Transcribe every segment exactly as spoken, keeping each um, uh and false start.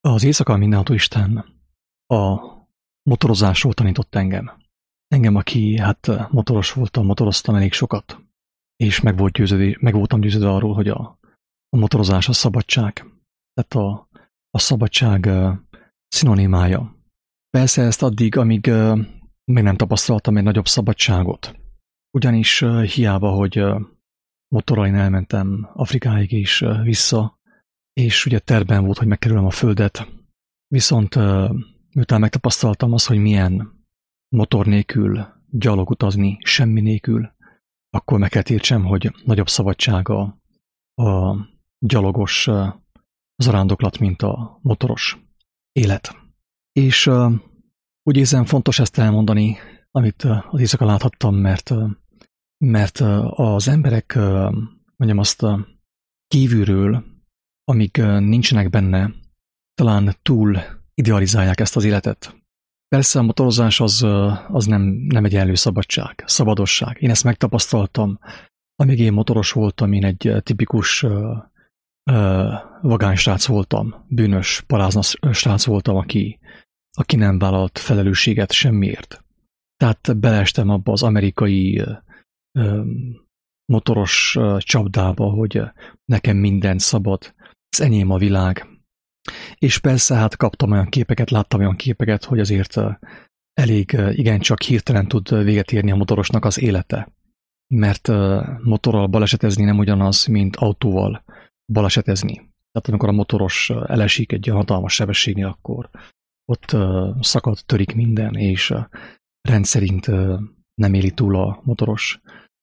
Az éjszaka mindenható Isten a motorozásról tanított engem. Engem, aki hát motoros voltam, motoroztam elég sokat, és meg, volt győződő, meg voltam győződve arról, hogy a, a motorozás a szabadság. Tehát a, a szabadság uh, szinonimája. Persze ezt addig, amíg uh, még nem tapasztaltam egy nagyobb szabadságot. Ugyanis uh, hiába, hogy uh, motorral én elmentem Afrikáig és uh, vissza, és ugye tervben volt, hogy megkerülöm a földet, viszont uh, miután megtapasztaltam azt, hogy milyen motor nélkül gyalog utazni, semmi nélkül, akkor meg kell értsem, hogy nagyobb szabadsága a gyalogos uh, zarándoklat, mint a motoros élet. És uh, úgy érzem fontos ezt elmondani, amit uh, az éjszaka láthattam, mert, uh, mert uh, az emberek, uh, mondjam azt, uh, kívülről, amíg uh, nincsenek benne, talán túl idealizálják ezt az életet. Persze a motorozás az, uh, az nem, nem egyenlő szabadság, szabadosság. Én ezt megtapasztaltam, amíg én motoros voltam, én egy tipikus uh, uh, vagány-srác voltam, bűnös, parázna srác voltam, aki, aki nem vállalt felelősséget semmiért. Tehát beleestem abba az amerikai uh, uh, motoros uh, csapdába, hogy uh, nekem minden szabad, ez enyém a világ. És persze hát kaptam olyan képeket, láttam olyan képeket, hogy azért uh, elég uh, igencsak hirtelen tud véget érni a motorosnak az élete. Mert uh, motorral balesetezni nem ugyanaz, mint autóval balesetezni. Tehát amikor a motoros uh, elesik egy hatalmas sebességnél, akkor ott uh, szakad, törik minden, és uh, rendszerint uh, nem éli túl a motoros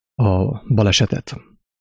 a balesetet.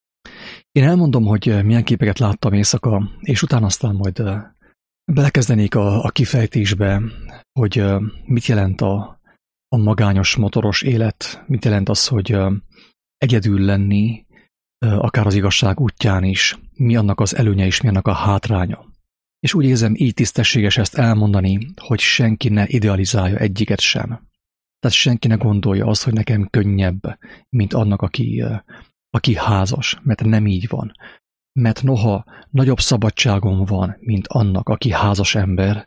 Én elmondom, hogy milyen képeket láttam éjszaka, és utána aztán majd uh, belekezdenék a, a kifejtésbe, hogy uh, mit jelent a, a magányos motoros élet, mit jelent az, hogy uh, egyedül lenni, uh, akár az igazság útján is, mi annak az előnye és mi annak a hátránya. És úgy érzem, így tisztességes ezt elmondani, hogy senki ne idealizálja egyiket sem. Tehát senki ne gondolja azt, hogy nekem könnyebb, mint annak, aki, uh, aki házas, mert nem így van. Mert noha nagyobb szabadságom van, mint annak, aki házas ember,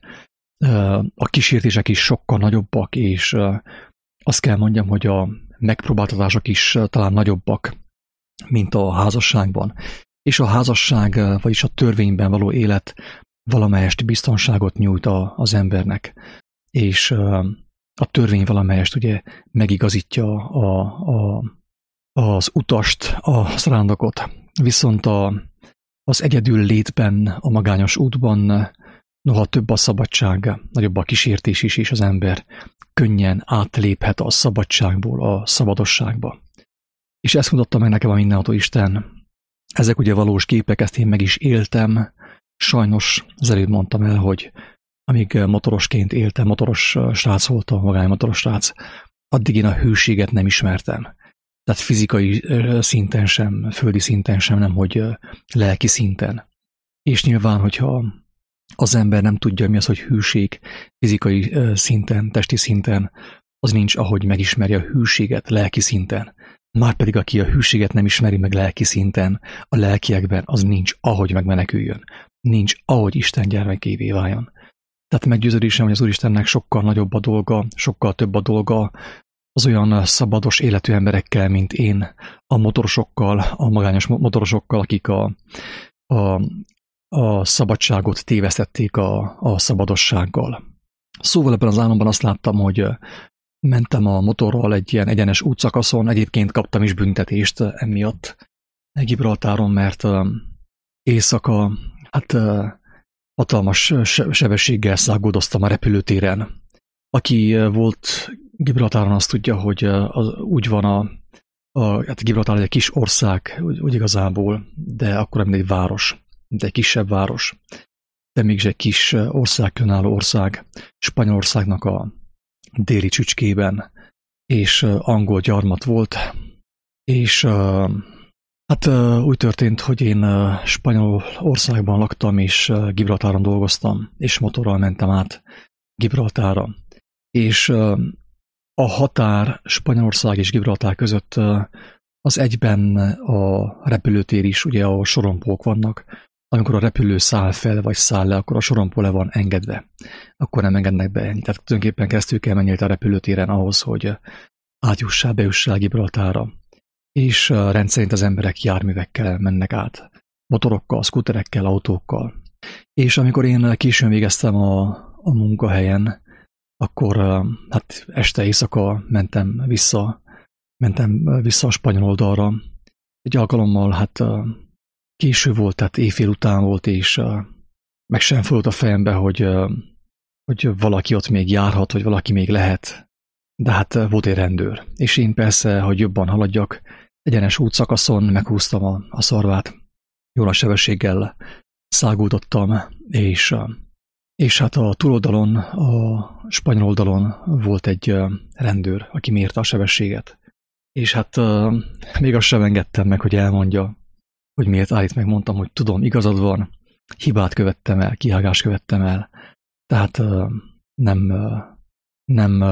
a kísértések is sokkal nagyobbak, és azt kell mondjam, hogy a megpróbáltatások is talán nagyobbak, mint a házasságban. És a házasság, vagyis a törvényben való élet valamelyest biztonságot nyújt az embernek, és a törvény valamelyest ugye megigazítja a, a, az utast, a zarándokot. Viszont a Az egyedül létben, a magányos útban, noha több a szabadság, nagyobb a kísértés is, és az ember könnyen átléphet a szabadságból a szabadosságba. És ezt mutatta meg nekem a mindenható Isten. Ezek ugye valós képek, ezt én meg is éltem. Sajnos az előbb mondtam el, hogy amíg motorosként éltem, motoros srác voltam, magány motoros srác, addig én a hőséget nem ismertem. Tehát fizikai szinten sem, földi szinten sem, nem hogy lelki szinten. És nyilván, hogyha az ember nem tudja, mi az, hogy hűség fizikai szinten, testi szinten, az nincs, ahogy megismerje a hűséget lelki szinten. Márpedig aki a hűséget nem ismeri meg lelki szinten, a lelkiekben, az nincs, ahogy megmeneküljön. Nincs, ahogy Isten gyermekévé váljon. Tehát meggyőződésem, hogy az Úristennek sokkal nagyobb a dolga, sokkal több a dolga, az olyan szabados életű emberekkel, mint én, a motorosokkal, a magányos motorosokkal, akik a, a, a szabadságot tévesztették a, a szabadossággal. Szóval ebben az álomban azt láttam, hogy mentem a motorral egy ilyen egyenes útszakaszon, egyébként kaptam is büntetést emiatt Gibraltáron, mert éjszaka hát hatalmas sebességgel száguldoztam a repülőtéren. Aki volt Gibraltáron, azt tudja, hogy az, úgy van a, a hát Gibraltár egy kis ország, úgy, úgy igazából, de akkor nem egy város, mint egy kisebb város, de mégis egy kis ország, különálló ország, Spanyolországnak a déli csücskében, és angol gyarmat volt, és hát úgy történt, hogy én Spanyolországban laktam, és Gibraltáron dolgoztam, és motorral mentem át Gibraltárra. És a határ Spanyolország és Gibraltár között az egyben a repülőtér is, ugye ahol sorompók vannak, amikor a repülő száll fel, vagy száll le, akkor a sorompó le van engedve. Akkor nem engednek be. Tehát tulajdonképpen keresztül kell menni a repülőtéren ahhoz, hogy átjussál, bejussál Gibraltárra. És rendszerint az emberek járművekkel mennek át. Motorokkal, szkúterekkel, autókkal. És amikor én későn végeztem a, a munkahelyen, akkor hát este éjszaka mentem vissza, mentem vissza a spanyol oldalra. Egy alkalommal hát késő volt, tehát éjfél után volt, és meg sem fordult a fejembe, hogy, hogy valaki ott még járhat, vagy valaki még lehet. De hát volt egy rendőr. És én persze, hogy jobban haladjak, egyenes útszakaszon meghúztam a, a szarvát. Jól a sebességgel száguldottam, és, és hát a túloldalon, a spanyol oldalon volt egy rendőr, aki mérte a sebességet. És hát még azt sem engedtem meg, hogy elmondja, hogy miért állít meg. Mondtam, hogy tudom, igazad van, hibát követtem el, kihágást követtem el. Tehát nem, nem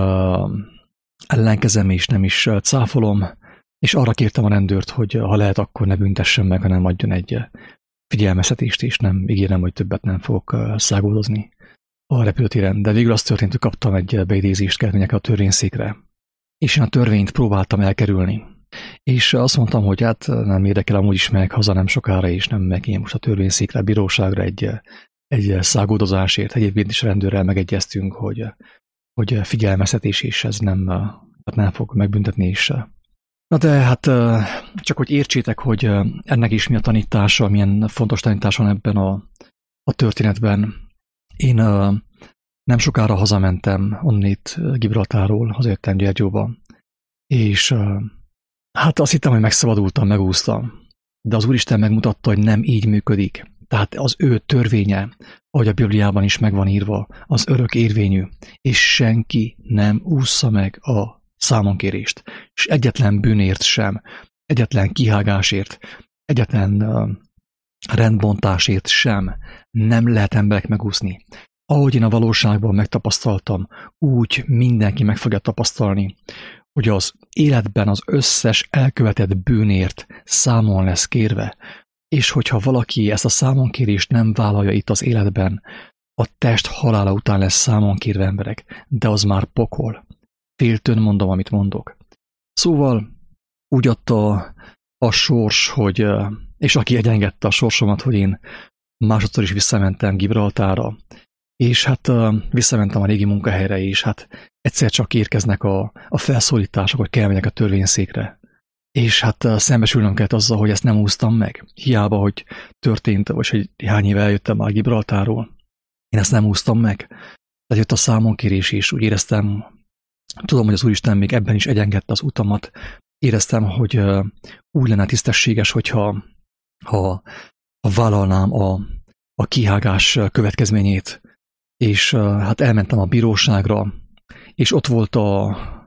ellenkezem és nem is cáfolom, és arra kértem a rendőrt, hogy ha lehet, akkor ne büntessen meg, hanem adjon egy figyelmeztetést, és nem ígérem, hogy többet nem fogok száguldozni a repülőtéren. De végül az történt, hogy kaptam egy beidézést kérvényekre a törvényszékre. És én a törvényt próbáltam elkerülni. És azt mondtam, hogy hát nem érdekel, amúgy is megyek haza nem sokára, és nem megyek én most a törvényszékre, a bíróságra egy, egy száguldozásért. Egyébként is rendőrrel megegyeztünk, hogy, hogy figyelmeztetés, és ez nem, nem fog megbüntetni is. Na de hát csak hogy értsétek, hogy ennek is mi a tanítása, milyen fontos tanítás van ebben a, a történetben. Én nem sokára hazamentem onnét Gibraltárról, hazajöttem Gyergyóba, és hát azt hittem, hogy megszabadultam, megúsztam. De az Úristen megmutatta, hogy nem így működik. Tehát az ő törvénye, ahogy a Bibliában is meg van írva, az örök érvényű, és senki nem ússza meg a számonkérést, és egyetlen bűnért sem, egyetlen kihágásért, egyetlen uh, rendbontásért sem nem lehet emberek megúszni. Ahogy én a valóságban megtapasztaltam, úgy mindenki meg fogja tapasztalni, hogy az életben az összes elkövetett bűnért számon lesz kérve, és hogyha valaki ezt a számonkérést nem vállalja itt az életben, a test halála után lesz számon kérve, emberek, de az már pokol. Féltőn mondom, amit mondok. Szóval úgy adta a sors, hogy, és aki egyengedte a sorsomat, hogy én másodszor is visszamentem Gibraltárra, és hát visszamentem a régi munkahelyre, és hát egyszer csak érkeznek a, a felszólítások, hogy kell megyek a törvényszékre. És hát szembesülnöm kellett azzal, hogy ezt nem úsztam meg. Hiába, hogy történt, vagy hogy hány éve eljöttem már Gibraltárról. Én ezt nem úsztam meg. Tehát jött a számonkérés, és úgy éreztem, tudom, hogy az Úristen még ebben is egyengedte az utamat. Éreztem, hogy úgy lenne tisztességes, hogyha ha, ha vállalnám a, a kihágás következményét, és hát elmentem a bíróságra, és ott volt a,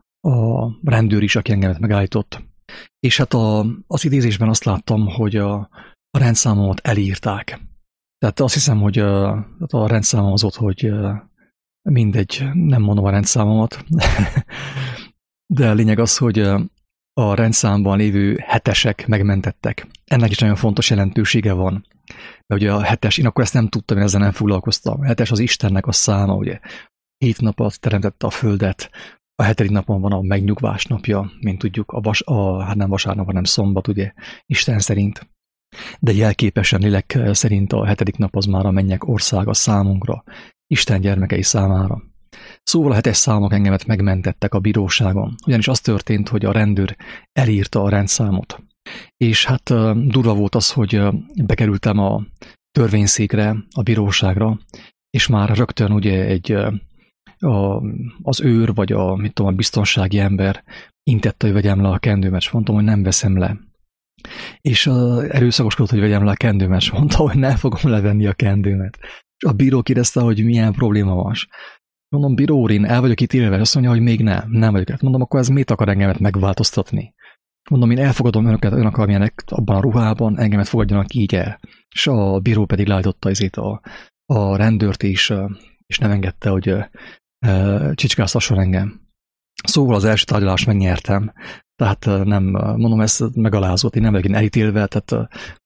a rendőr is, aki engemet megállított. És hát a, az idézésben azt láttam, hogy a, a rendszámomat elírták. Tehát azt hiszem, hogy a, a rendszámom az ott, hogy mindegy, nem mondom a rendszámomat, de a lényeg az, hogy a rendszámban lévő hetesek megmentettek. Ennek is nagyon fontos jelentősége van. Mert ugye a hetes, én akkor ezt nem tudtam, én ezzel nem foglalkoztam. A hetes az Istennek a száma, ugye. Hét nap alatt teremtette a földet, a hetedik napon van a megnyugvás napja, mint tudjuk, a, vas, a hát nem vasárnap, hanem szombat, ugye, Isten szerint. De jelképesen, lélek szerint a hetedik nap az már a mennyek országa számunkra, Isten gyermekei számára. Szóval a hetes számok engemet megmentettek a bíróságon, ugyanis az történt, hogy a rendőr elírta a rendszámot. És hát durva volt az, hogy bekerültem a törvényszékre, a bíróságra, és már rögtön ugye egy a, az őr, vagy a, mit tudom, a biztonsági ember intette, hogy vegyem le a kendőmet, és mondtam, hogy nem veszem le. És erőszakoskodott, hogy vegyem le a kendőmet, és mondta, hogy nem fogom levenni a kendőmet. És a bíró kérdezte, hogy milyen probléma van. Mondom, bíró úr, én el vagyok ítélve, és azt mondja, hogy még nem, nem vagyok. Hát mondom, akkor ez miért akar engemet megváltoztatni? Mondom, én elfogadom önöket, önök amilyenek abban a ruhában, engemet fogadjanak így el. És a bíró pedig leállította ezért a, a rendőrt is, és nem engedte, hogy csicskáztasson engem. Szóval az első tárgyalást megnyertem, tehát nem, mondom, ez megalázott, én nem vagyok én elítélve, tehát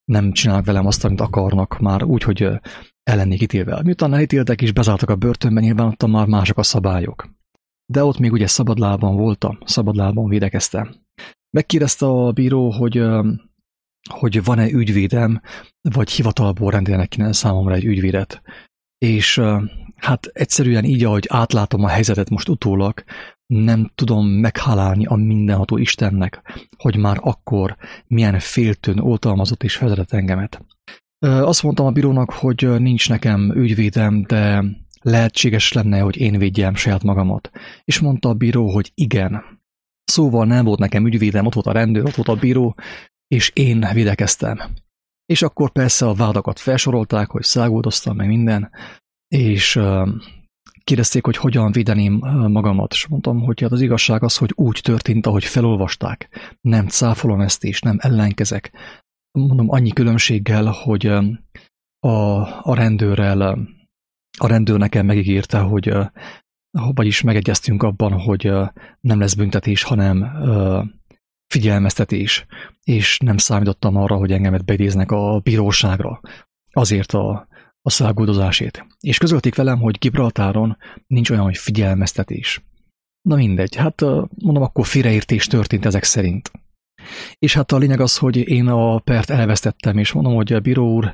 nem csinálnak velem azt, amit akarnak, már úgy, hogy el lennék ítélve. Miután elítéltek és bezártak a börtönben, nyilván ott már mások a szabályok. De ott még ugye szabadlábon voltam, szabadlábon védekeztem. Megkérdezte a bíró, hogy, hogy van-e ügyvédem, vagy hivatalból rendelnek ki számomra egy ügyvédet. És hát egyszerűen így, ahogy átlátom a helyzetet most utólag, nem tudom meghálálni a mindenható Istennek, hogy már akkor milyen féltőn oltalmazott és vezetett engemet. Azt mondtam a bírónak, hogy nincs nekem ügyvédem, de lehetséges lenne, hogy én védjem saját magamat. És mondta a bíró, hogy igen. Szóval nem volt nekem ügyvédem, ott volt a rendőr, ott volt a bíró, és én védekeztem. És akkor persze a vádakat felsorolták, hogy száguldoztam, meg minden, és kérdezték, hogy hogyan védeném magamat, és mondtam, hogy hát az igazság az, hogy úgy történt, ahogy felolvasták. Nem cáfolom ezt, és nem ellenkezek. Mondom, annyi különbséggel, hogy a, a rendőrrel, a rendőr nekem megígérte, hogy vagyis megegyeztünk abban, hogy nem lesz büntetés, hanem figyelmeztetés, és nem számítottam arra, hogy engemet beidéznek a bíróságra azért a, a száguldozásért. És közölték velem, hogy Gibraltáron nincs olyan, hogy figyelmeztetés. Na mindegy, hát mondom, akkor félreértés történt ezek szerint. És hát a lényeg az, hogy én a pert elvesztettem, és mondom, hogy a bíró úr,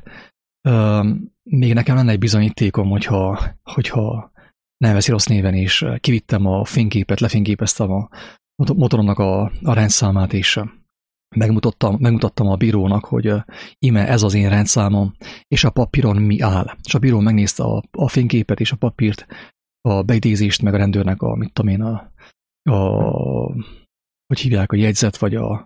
még nekem lenne egy bizonyítékom, hogyha, hogyha nem veszi rossz néven, és kivittem a fényképet, lefényképeztem a motoromnak a, a rendszámát, és megmutattam, megmutattam a bírónak, hogy ime ez az én rendszámom, és a papíron mi áll. És a bíró megnézte a, a fényképet és a papírt, a beidézést, meg a rendőrnek a, mit tudom én, a, a hogy hívják, a jegyzet, vagy a,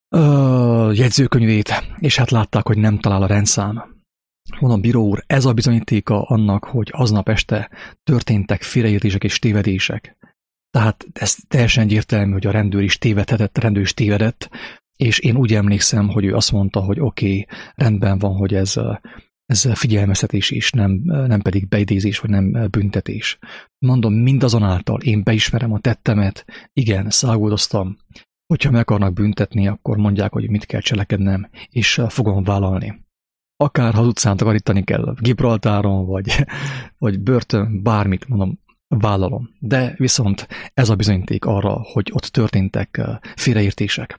a jegyzőkönyvét, és hát látták, hogy nem talál a rendszám. Mondom, bíró úr, ez a bizonyítéka annak, hogy aznap este történtek félreértések és tévedések. Tehát ez teljesen egyértelmű, hogy a rendőr is tévedhetett, a rendőr is tévedett, és én úgy emlékszem, hogy ő azt mondta, hogy oké, okay, rendben van, hogy ez, ez figyelmeztetés is, nem, nem pedig beidézés, vagy nem büntetés. Mondom, mindazonáltal én beismerem a tettemet, igen, száguldoztam, hogyha meg akarnak büntetni, akkor mondják, hogy mit kell cselekednem, és fogom vállalni. Akár ha az utcán takarítani kell, Gibraltáron, vagy, vagy börtön, bármit, mondom, vállalom. De viszont ez a bizonyíték arra, hogy ott történtek félreértések.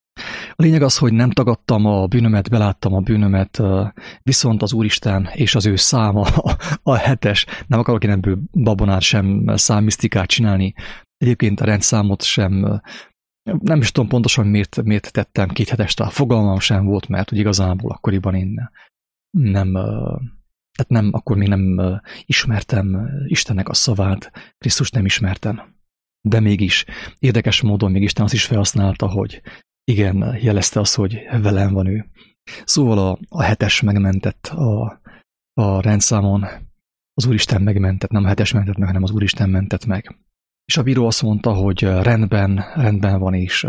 A lényeg az, hogy nem tagadtam a bűnömet, beláttam a bűnömet, viszont az Úristen és az ő száma, a hetes, nem akarok én ebből babonát sem, számmisztikát csinálni, egyébként a rendszámot sem, nem is tudom pontosan miért, miért tettem két hetest, a fogalmam sem volt, mert hogy igazából akkoriban én nem, tehát nem, akkor még nem ismertem Istennek a szavát, Krisztust nem ismertem. De mégis érdekes módon még Isten azt is felhasználta, hogy igen, jelezte azt, hogy velem van ő. Szóval a, a hetes megmentett a, a rendszámon, az Úristen megmentett, nem a hetes mentett meg, hanem az Úristen mentett meg. És a bíró azt mondta, hogy rendben, rendben van, és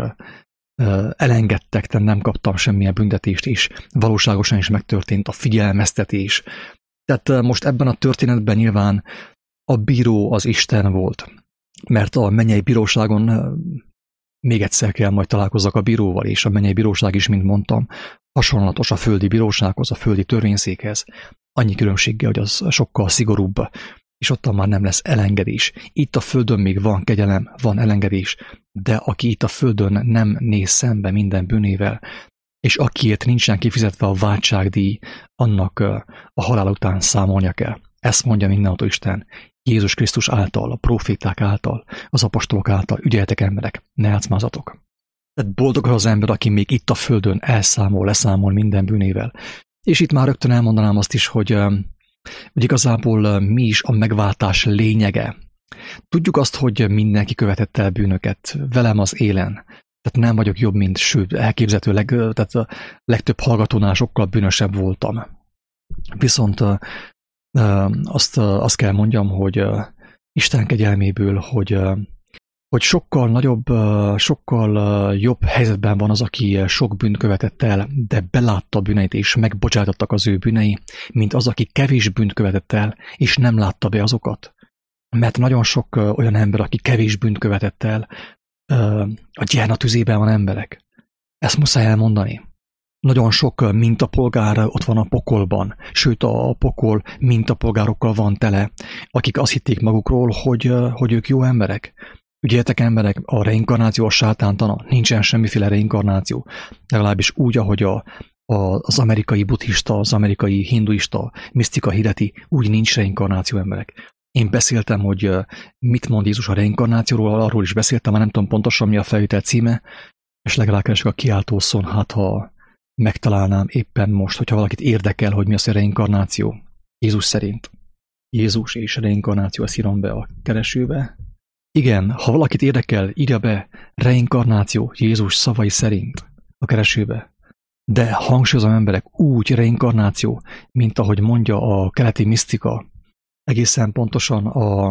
elengedtek, tehát nem kaptam semmilyen büntetést, és valóságosan is megtörtént a figyelmeztetés. Tehát most ebben a történetben nyilván a bíró az Isten volt, mert a mennyei bíróságon még egyszer kell majd találkozzak a bíróval, és a mennyei bíróság is, mint mondtam, hasonlatos a földi bírósághoz, a földi törvényszékhez. Annyi különbséggel, hogy az sokkal szigorúbb, és ottan már nem lesz elengedés. Itt a földön még van kegyelem, van elengedés, de aki itt a földön nem néz szembe minden bűnével, és akiért nincsen kifizetve a váltságdíj, annak a halál után számolnia kell. Ezt mondja mindenható Isten, Jézus Krisztus által, a proféták által, az apostolok által, ügyeljetek emberek, ne játszmázatok. Tehát boldog az ember, aki még itt a földön elszámol, leszámol minden bűnével. És itt már rögtön elmondanám azt is, hogy, hogy igazából mi is a megváltás lényege. Tudjuk azt, hogy mindenki követett el bűnöket, velem az élen. Tehát nem vagyok jobb, mint, sőt, elképzelhető, leg, tehát a legtöbb hallgatónál sokkal bűnösebb voltam. Viszont azt, azt kell mondjam, hogy Isten kegyelméből, hogy, hogy sokkal nagyobb, sokkal jobb helyzetben van az, aki sok bűnt követett el, de belátta a bűneit, és megbocsátottak az ő bűnei, mint az, aki kevés bűnt követett el, és nem látta be azokat. Mert nagyon sok olyan ember, aki kevés bűnt követett el, a gyerna tüzében van emberek. Ezt muszáj elmondani. Nagyon sok mintapolgár ott van a pokolban, sőt a pokol mintapolgárokkal van tele, akik azt hitték magukról, hogy, hogy ők jó emberek. Ügyeltek emberek, a reinkarnáció a sátántana, nincsen semmiféle reinkarnáció. Legalábbis úgy, ahogy a, a, az amerikai buddhista, az amerikai hinduista misztika hirdeti, úgy nincs reinkarnáció, emberek. Én beszéltem, hogy mit mond Jézus a reinkarnációról, arról is beszéltem, már nem tudom pontosan mi a felvétel címe, és legalább keresek a kiáltószón, hát ha megtalálnám éppen most, hogyha valakit érdekel, hogy mi az a reinkarnáció. Jézus szerint. Jézus és reinkarnáció, ezt írom be a keresőbe. Igen, ha valakit érdekel, írja be reinkarnáció Jézus szavai szerint a keresőbe. De hangsúlyozom, emberek, úgy reinkarnáció, mint ahogy mondja a keleti misztika, egészen pontosan a,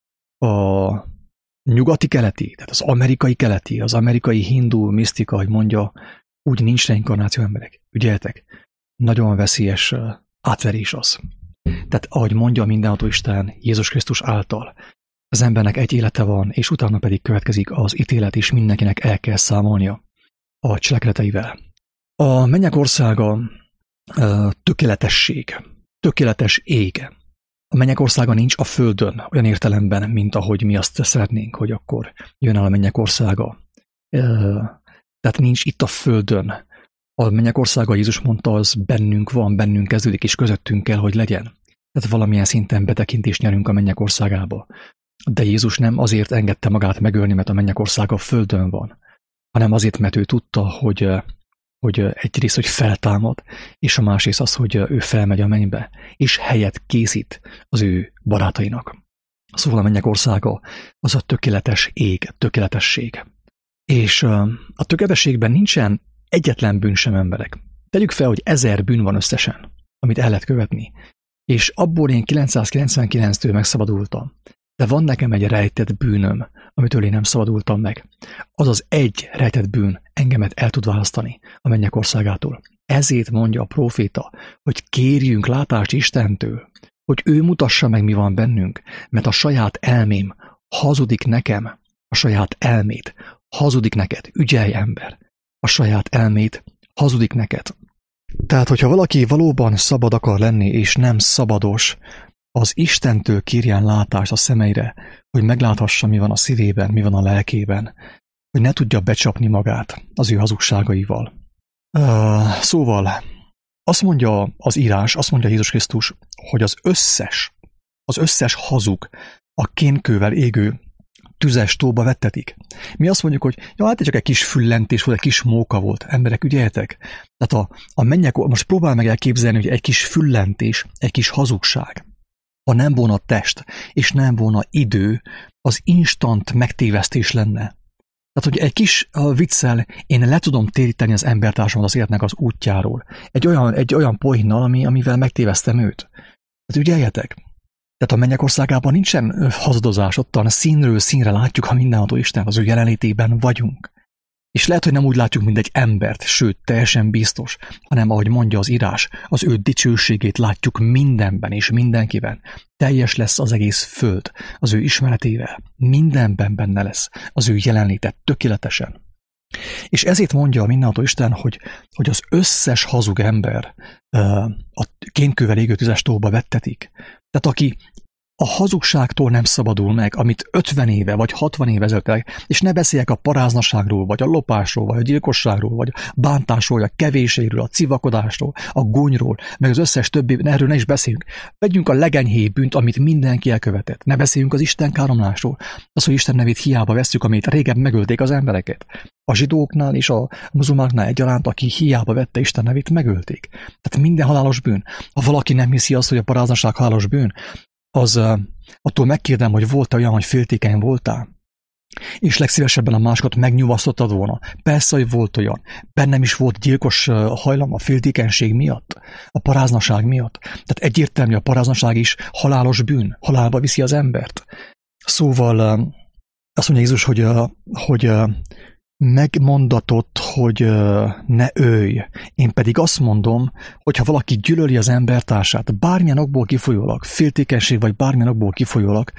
a nyugati keleti, tehát az amerikai keleti, az amerikai hindu misztika, hogy mondja, úgy nincs reinkarnáció, emberek. Ügyeltek, nagyon veszélyes átverés az. Tehát ahogy mondja mindenható Isten Jézus Krisztus által, az embernek egy élete van, és utána pedig következik az ítélet, és mindenkinek el kell számolnia a cselekedeteivel. A mennyek országa tökéletesség, tökéletes ég. A mennyek országa nincs a földön olyan értelemben, mint ahogy mi azt szeretnénk, hogy akkor jön el a mennyek országa. Tehát nincs itt a földön. A mennyek országa, Jézus mondta, az bennünk van, bennünk kezdődik, és közöttünk kell, hogy legyen. Tehát valamilyen szinten betekintést nyerünk a mennyek országába. De Jézus nem azért engedte magát megölni, mert a mennyek országa a földön van, hanem azért, mert ő tudta, hogy, hogy egyrészt, hogy feltámad, és a másrészt az, hogy ő felmegy a mennybe, és helyet készít az ő barátainak. Szóval a mennyek országa az a tökéletes ég, tökéletesség. És a tökéletességben nincsen egyetlen bűn sem, emberek. Tegyük fel, hogy ezer bűn van összesen, amit el lehet követni. És abból én kilencszázkilencvenkilenctől megszabadultam. De van nekem egy rejtett bűnöm, amitől én nem szabadultam meg. Az az egy rejtett bűn engemet el tud választani a mennyek országától. Ezért mondja a próféta, hogy kérjünk látást Istentől, hogy ő mutassa meg, mi van bennünk, mert a saját elmém hazudik nekem, a saját elmét hazudik neked, ügyelj ember, a saját elmét hazudik neked. Tehát, hogyha valaki valóban szabad akar lenni, és nem szabados, az Istentől kérjen látást a szemeire, hogy megláthassa, mi van a szívében, mi van a lelkében, hogy ne tudja becsapni magát az ő hazugságaival. Uh, szóval, azt mondja az írás, azt mondja Jézus Krisztus, hogy az összes, az összes hazug a kénkővel égő tüzes tóba vettetik. Mi azt mondjuk, hogy ja, hát csak egy kis füllentés volt, egy kis móka volt. Emberek, ügyeljetek? Tehát a, a mennyek, most próbál meg elképzelni, hogy egy kis füllentés, egy kis hazugság, ha nem volna test, és nem volna idő, az instant megtévesztés lenne. Tehát, hogy egy kis viccel én le tudom téríteni az embertársamat az életnek az útjáról. Egy olyan, egy olyan poénnal, ami, amivel megtévesztem őt. Tehát ügyeljetek! Tehát a mennyek országában nincsen hazudozás, ottan színről színre látjuk, ha mindenható Isten, az ő jelenlétében vagyunk. És lehet, hogy nem úgy látjuk, mint egy embert, sőt, teljesen biztos, hanem ahogy mondja az írás, az ő dicsőségét látjuk mindenben és mindenkiben. Teljes lesz az egész föld az ő ismeretével. Mindenben benne lesz az ő jelenléte tökéletesen. És ezért mondja a mindenható Isten, hogy, hogy az összes hazug ember a kénkővel égő tüzes tóba vettetik. Tehát aki a hazugságtól nem szabadul meg, amit ötven éve vagy hatvan éve ezelőtt, és ne beszéljek a paráznaságról, vagy a lopásról, vagy a gyilkosságról, vagy a bántásról, vagy a kevéségről, a civakodásról, a gúnyról, meg az összes többi, erről ne is beszéljünk. Vegyünk a legenyhébb bűnt, amit mindenki elkövetett. Ne beszéljünk az Isten káromlásról. Az, hogy Isten nevét hiába vesszük, amit régebb megölték az embereket. A zsidóknál és a muzulmánoknál egyaránt, aki hiába vette Isten nevét, megölték. Tehát minden halálos bűn. Ha valaki nem hiszi azt, hogy a paráznaság halálos bűn, az uh, attól megkérdem, hogy volt-e olyan, hogy féltékeny voltál, és legszívesebben a másokat megnyugasztottad volna. Persze, hogy volt olyan. Bennem is volt gyilkos uh, hajlam a féltékenység miatt, a paráznaság miatt. Tehát egyértelmű, a paráznaság is halálos bűn, halálba viszi az embert. Szóval uh, azt mondja Jézus, hogy, uh, hogy uh, megmondatott, hogy uh, ne ölj. Én pedig azt mondom, hogy ha valaki gyűlöli az embertársát, bármilyen okból kifolyólag, féltékenység vagy bármilyen okból kifolyólag,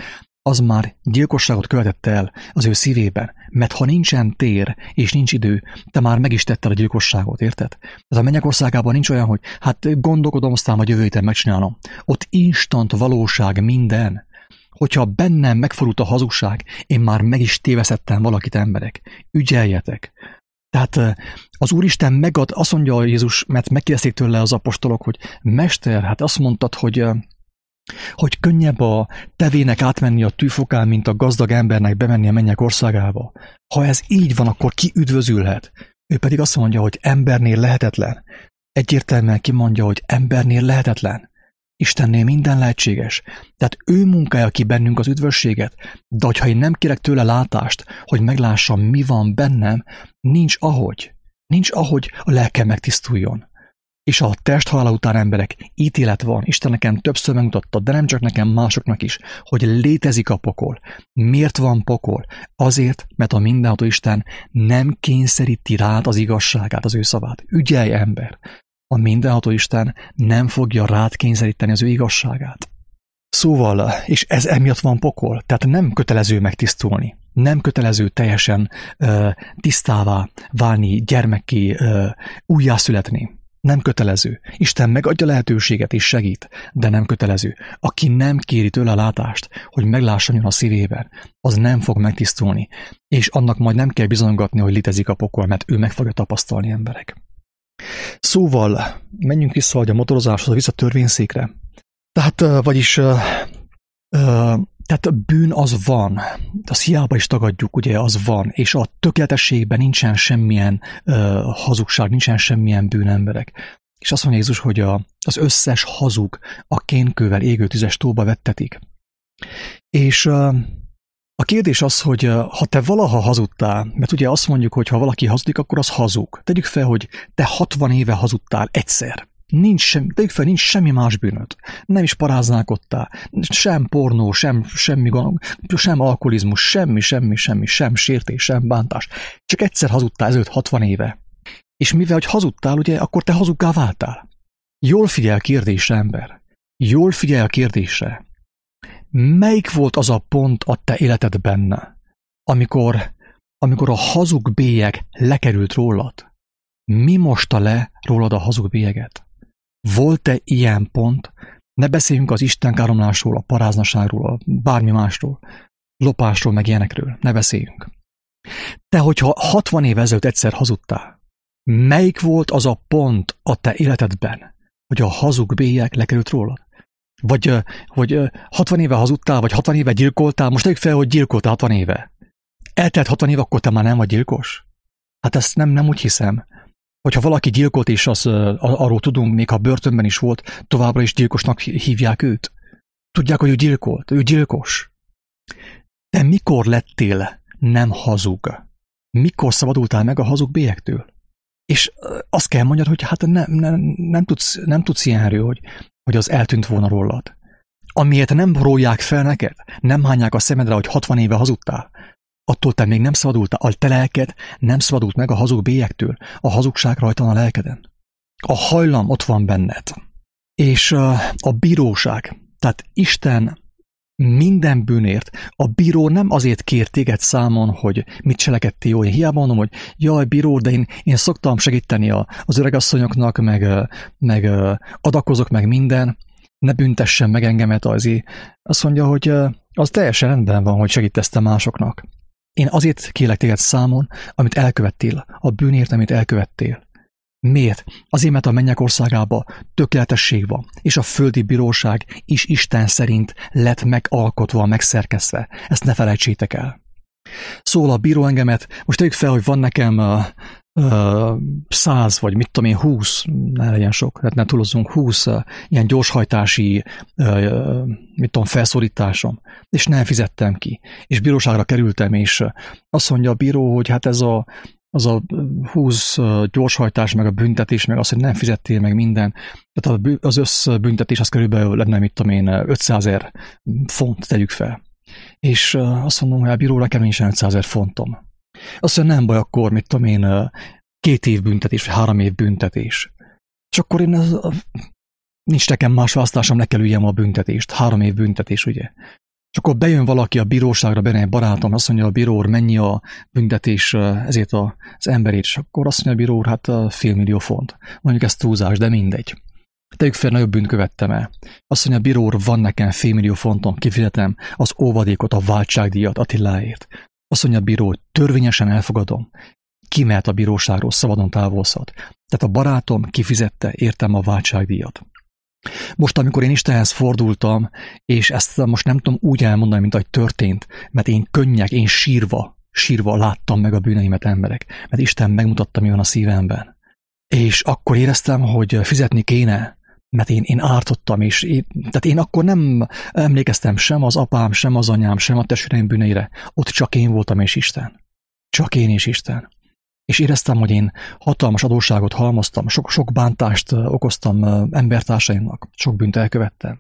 az már gyilkosságot követett el az ő szívében, mert ha nincsen tér és nincs idő, te már meg is tetted a gyilkosságot, érted? Tehát a mennyek országában nincs olyan, hogy hát gondolkodom, aztán majd jövő héten megcsinálom. Ott instant valóság minden. Hogyha bennem megfordult a hazugság, én már meg is téveszettem valakit, emberek. Ügyeljetek. Tehát az Úristen megad, azt mondja Jézus, mert megkérdezték tőle az apostolok, hogy Mester, hát azt mondtad, hogy, hogy könnyebb a tevének átmenni a tűfokán, mint a gazdag embernek bemenni a mennyek országába. Ha ez így van, akkor ki üdvözülhet? Ő pedig azt mondja, hogy embernél lehetetlen. Egyértelműen kimondja, hogy embernél lehetetlen. Istennél minden lehetséges. Tehát ő munkálja ki bennünk az üdvösséget, de hogyha én nem kérek tőle látást, hogy meglássam, mi van bennem, nincs ahogy. Nincs ahogy a lelkem megtisztuljon. És a testhalál után, emberek, ítélet van. Isten nekem többször megmutatta, de nem csak nekem, másoknak is, hogy létezik a pokol. Miért van pokol? Azért, mert a mindenható Isten nem kényszeríti rád az igazságát, az ő szavát. Ügyelj, ember! A mindenható Isten nem fogja rád kényszeríteni az ő igazságát. Szóval, és ez emiatt van pokol, tehát nem kötelező megtisztulni, nem kötelező teljesen uh, tisztává válni, gyermekké, uh, újjászületni. Nem kötelező. Isten megadja lehetőséget és segít, de nem kötelező. Aki nem kéri tőle a látást, hogy meglásson a szívében, az nem fog megtisztulni, és annak majd nem kell bizonygatni, hogy létezik a pokol, mert ő meg fogja tapasztalni, emberek. Szóval, menjünk vissza a motorozáshoz, vissza a törvényszékre. Tehát, vagyis, tehát a bűn az van, azt hiába is tagadjuk, ugye, az van, és a tökéletességben nincsen semmilyen hazugság, nincsen semmilyen bűn, emberek. És azt mondja Jézus, hogy a, az összes hazug a kénkővel égő tüzes tóba vettetik. És a kérdés az, hogy ha te valaha hazudtál, mert ugye azt mondjuk, hogy ha valaki hazudik, akkor az hazug. Tegyük fel, hogy te hatvan éve hazudtál egyszer. Nincs sem, tegyük fel, nincs semmi más bűnöd. Nem is paráználkodtál. Sem pornó, sem, semmi, sem alkoholizmus, semmi, semmi, semmi, sem sértés, sem bántás. Csak egyszer hazudtál ezelőtt hatvan éve. És mivel, hogy hazudtál, ugye, akkor te hazuggá váltál. Jól figyelj a kérdésre, ember. Jól figyelj a kérdésre. Melyik volt az a pont a te életedben, amikor, amikor a hazug bélyeg lekerült rólad? Mi mosta le rólad a hazug bélyeget? Volt-e ilyen pont? Ne beszéljünk az istenkáromlásról, a paráznaságról, a bármi másról, lopásról, meg ilyenekről. Ne beszéljünk. Te, hogyha hatvan év ezelőtt egyszer hazudtál, melyik volt az a pont a te életedben, hogy a hazug bélyeg lekerült rólad? Vagy, hogy hatvan éve hazudtál, vagy hatvan éve gyilkoltál, most tegyük fel, hogy gyilkoltál hatvan éve. Eltelt hatvan év, akkor te már nem vagy gyilkos? Hát ezt nem, nem úgy hiszem. Hogyha valaki gyilkolt, és az, arról tudunk, még ha börtönben is volt, továbbra is gyilkosnak hívják őt. Tudják, hogy ő gyilkolt, ő gyilkos. Te mikor lettél nem hazug? Mikor szabadultál meg a hazug bélyektől? És azt kell mondjad, hogy hát nem, nem, nem, tudsz, nem tudsz ilyenről, hogy, hogy az eltűnt volna rólad. Amiért nem rólják fel neked, nem hányják a szemedre, hogy hatvan éve hazudtál, attól te még nem szabadultál, a te lelked nem szabadult meg a hazug bélyektől, a hazugság rajta a lelkeden. A hajlam ott van benned. És a bíróság, tehát Isten minden bűnért, a bíró nem azért kér téged számon, hogy mit cselekedtél jól. Én hiába mondom, hogy jaj, bíró, de én, én szoktam segíteni a, az öregasszonyoknak, meg, meg adakozok, meg minden, ne büntessen meg engemet azért. Azt mondja, hogy az teljesen rendben van, hogy segítesz te másoknak. Én azért kérlek téged számon, amit elkövettél, a bűnért, amit elkövettél. Miért? Azért, mert a mennyek országában tökéletesség van, és a földi bíróság is Isten szerint lett megalkotva, megszerkesztve. Ezt ne felejtsétek el. Szól a bíró engemet, most tegyük fel, hogy van nekem uh, uh, száz, vagy mit tudom én, húsz, ne legyen sok, hát ne túlozzunk, húsz uh, ilyen gyorshajtási uh, mit tudom, felszólításom, és nem fizettem ki. És bíróságra kerültem, és uh, azt mondja a bíró, hogy hát ez a az a húsz gyorshajtás, meg a büntetés, meg az, hogy nem fizettél meg minden. Tehát az összbüntetés az körülbelül lenne, mit tudom én, ötszázezer font, tegyük fel. És azt mondom, hogy a bíró, nekem nincsen ötszázezer fontom. Azt mondja, nem baj, akkor, mit tudom én, két év büntetés, vagy három év büntetés. És akkor én, nincs nekem más választásom, ne kell üljem a büntetést. Három év büntetés, ugye. És akkor bejön valaki a bíróságra, bejön egy barátom, azt mondja a bíró úr, mennyi a büntetés ezért az emberét, és akkor azt mondja a bíró úr, hát félmillió font. Mondjuk ez túlzás, de mindegy. Tegyük fel, nagyobb bűnt követtem el. Azt mondja a bíró úr, van nekem félmillió fonton, kifizetem az óvadékot, a váltságdíjat Attiláért. Azt mondja a bíró, törvényesen elfogadom. Kimehet a bíróságról, szabadon távolszhat. Tehát a barátom kifizette értem a váltságdíjat. Most, amikor én Istenhez fordultam, és ezt most nem tudom úgy elmondani, mint ahogy történt, mert én könnyek, én sírva, sírva láttam meg a bűneimet emberek, mert Isten megmutatta, mi van a szívemben. És akkor éreztem, hogy fizetni kéne, mert én, én ártottam, és én, tehát én akkor nem emlékeztem sem az apám, sem az anyám, sem a testvéreim bűneire, ott csak én voltam és Isten. Csak én és Isten. És éreztem, hogy én hatalmas adósságot halmoztam, sok, sok bántást okoztam embertársaimnak, sok bűnt elkövettem.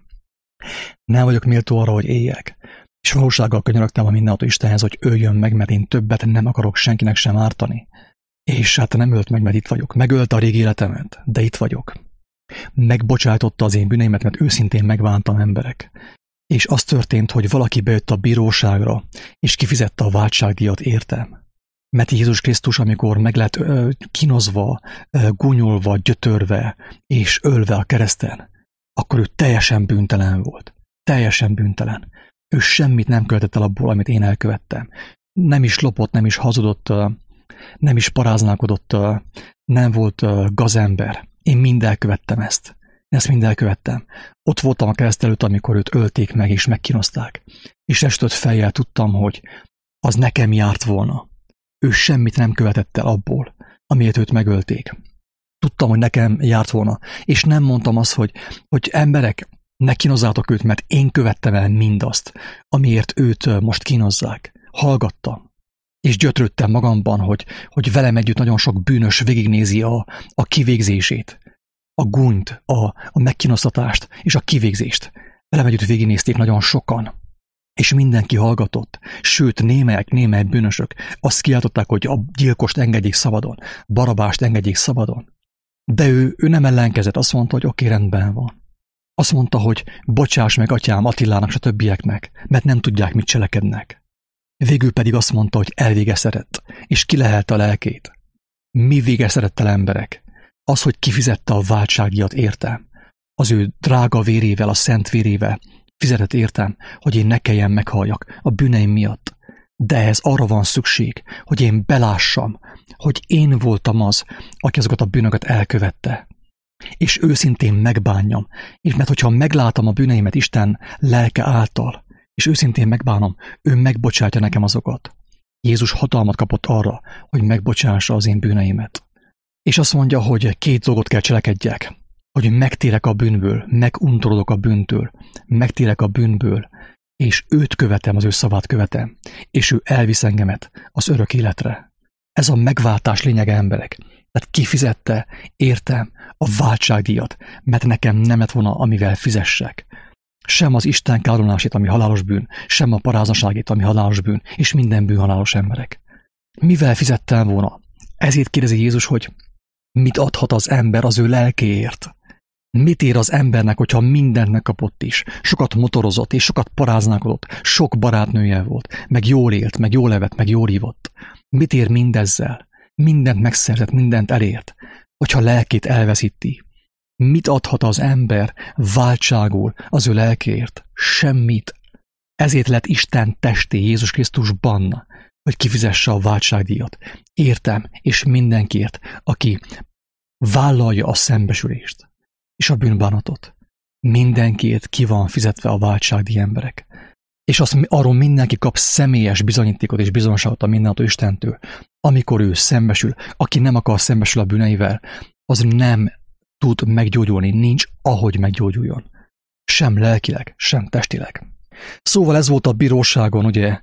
Nem vagyok méltó arra, hogy éljek. És valósággal könyörögtem a mindenható Istenhez, hogy öljön meg, mert én többet nem akarok senkinek sem ártani. És hát nem ölt meg, mert itt vagyok. Megölte a régi életemet, de itt vagyok. Megbocsájtotta az én bűneimet, mert őszintén megvántam emberek. És az történt, hogy valaki bejött a bíróságra, és kifizette a váltságdíjat értem. Mert Jézus Krisztus, amikor meg lett ö, kínozva, ö, gúnyolva, gyötörve és ölve a kereszten, akkor ő teljesen bűntelen volt. Teljesen bűntelen. Ő semmit nem követett el abból, amit én elkövettem. Nem is lopott, nem is hazudott, ö, nem is paráználkodott, ö, nem volt ö, gazember. Én mind elkövettem ezt. Ezt mind elkövettem. Ott voltam a kereszt előtt, amikor őt ölték meg és megkínozták. És restött fejjel tudtam, hogy az nekem járt volna. Ő semmit nem követett el abból, amiért őt megölték. Tudtam, hogy nekem járt volna, és nem mondtam azt, hogy, hogy emberek, ne kínozzátok őt, mert én követtem el mindazt, amiért őt most kínozzák. Hallgattam, és gyötrődtem magamban, hogy, hogy velem együtt nagyon sok bűnös végignézi a, a kivégzését, a gúnyt, a, a megkínoztatást és a kivégzést. Velem együtt végignézték nagyon sokan. És mindenki hallgatott, sőt, némelyek, némelyek bűnösök azt kiáltották, hogy a gyilkost engedjék szabadon, Barabást engedjék szabadon. De ő, ő nem ellenkezett, azt mondta, hogy oké, rendben van. Azt mondta, hogy bocsáss meg atyám Attilának, s a többieknek, mert nem tudják, mit cselekednek. Végül pedig azt mondta, hogy elvégeztetett, és kilehelte a lelkét. Mi végeztetett el emberek? Az, hogy kifizette a váltságdíjat értem. Az ő drága vérével, a szent vérével fizetett értem, hogy én ne kelljen meghalljak a bűneim miatt. De ehhez arra van szükség, hogy én belássam, hogy én voltam az, aki azokat a bűnöket elkövette. És őszintén megbánjam, és mert hogyha meglátom a bűneimet Isten lelke által, és őszintén megbánom, ő megbocsátja nekem azokat. Jézus hatalmat kapott arra, hogy megbocsássa az én bűneimet. És azt mondja, hogy két dolgot kell cselekedjek. Hogy megtérek a bűnből, meguntorodok a bűntől, megtérek a bűnből, és őt követem, az ő szavát követem, és ő elvisz engemet az örök életre. Ez a megváltás lényege, emberek. Tehát kifizette, értem, a váltságdíjat, mert nekem nem lett volna, amivel fizessek. Sem az Isten káromlásét, ami halálos bűn, sem a paráznaságét, ami halálos bűn, és minden bűn halálos emberek. Mivel fizettem volna? Ezért kérdezi Jézus, hogy mit adhat az ember az ő lelkéért? Mit ér az embernek, hogyha mindent megkapott is? Sokat motorozott, és sokat paráználkodott, sok barátnője volt, meg jól élt, meg jól evett, meg jól ívott. Mit ér mindezzel? Mindent megszerzett, mindent elért, hogyha lelkét elveszíti. Mit adhat az ember váltságul az ő lelkéért? Semmit. Ezért lett Isten testé Jézus Krisztusban, hogy kifizesse a váltságdíjat. Értem, és mindenkiért, aki vállalja a szembesülést és a bűnbánatot. Mindenkiért ki van fizetve a váltságdíj, emberek. És azt, arról mindenki kap személyes bizonyítékot és bizonságot a mindenható Istentől, amikor ő szembesül. Aki nem akar szembesül a bűneivel, az nem tud meggyógyulni, nincs ahogy meggyógyuljon. Sem lelkileg, sem testileg. Szóval ez volt a bíróságon, ugye,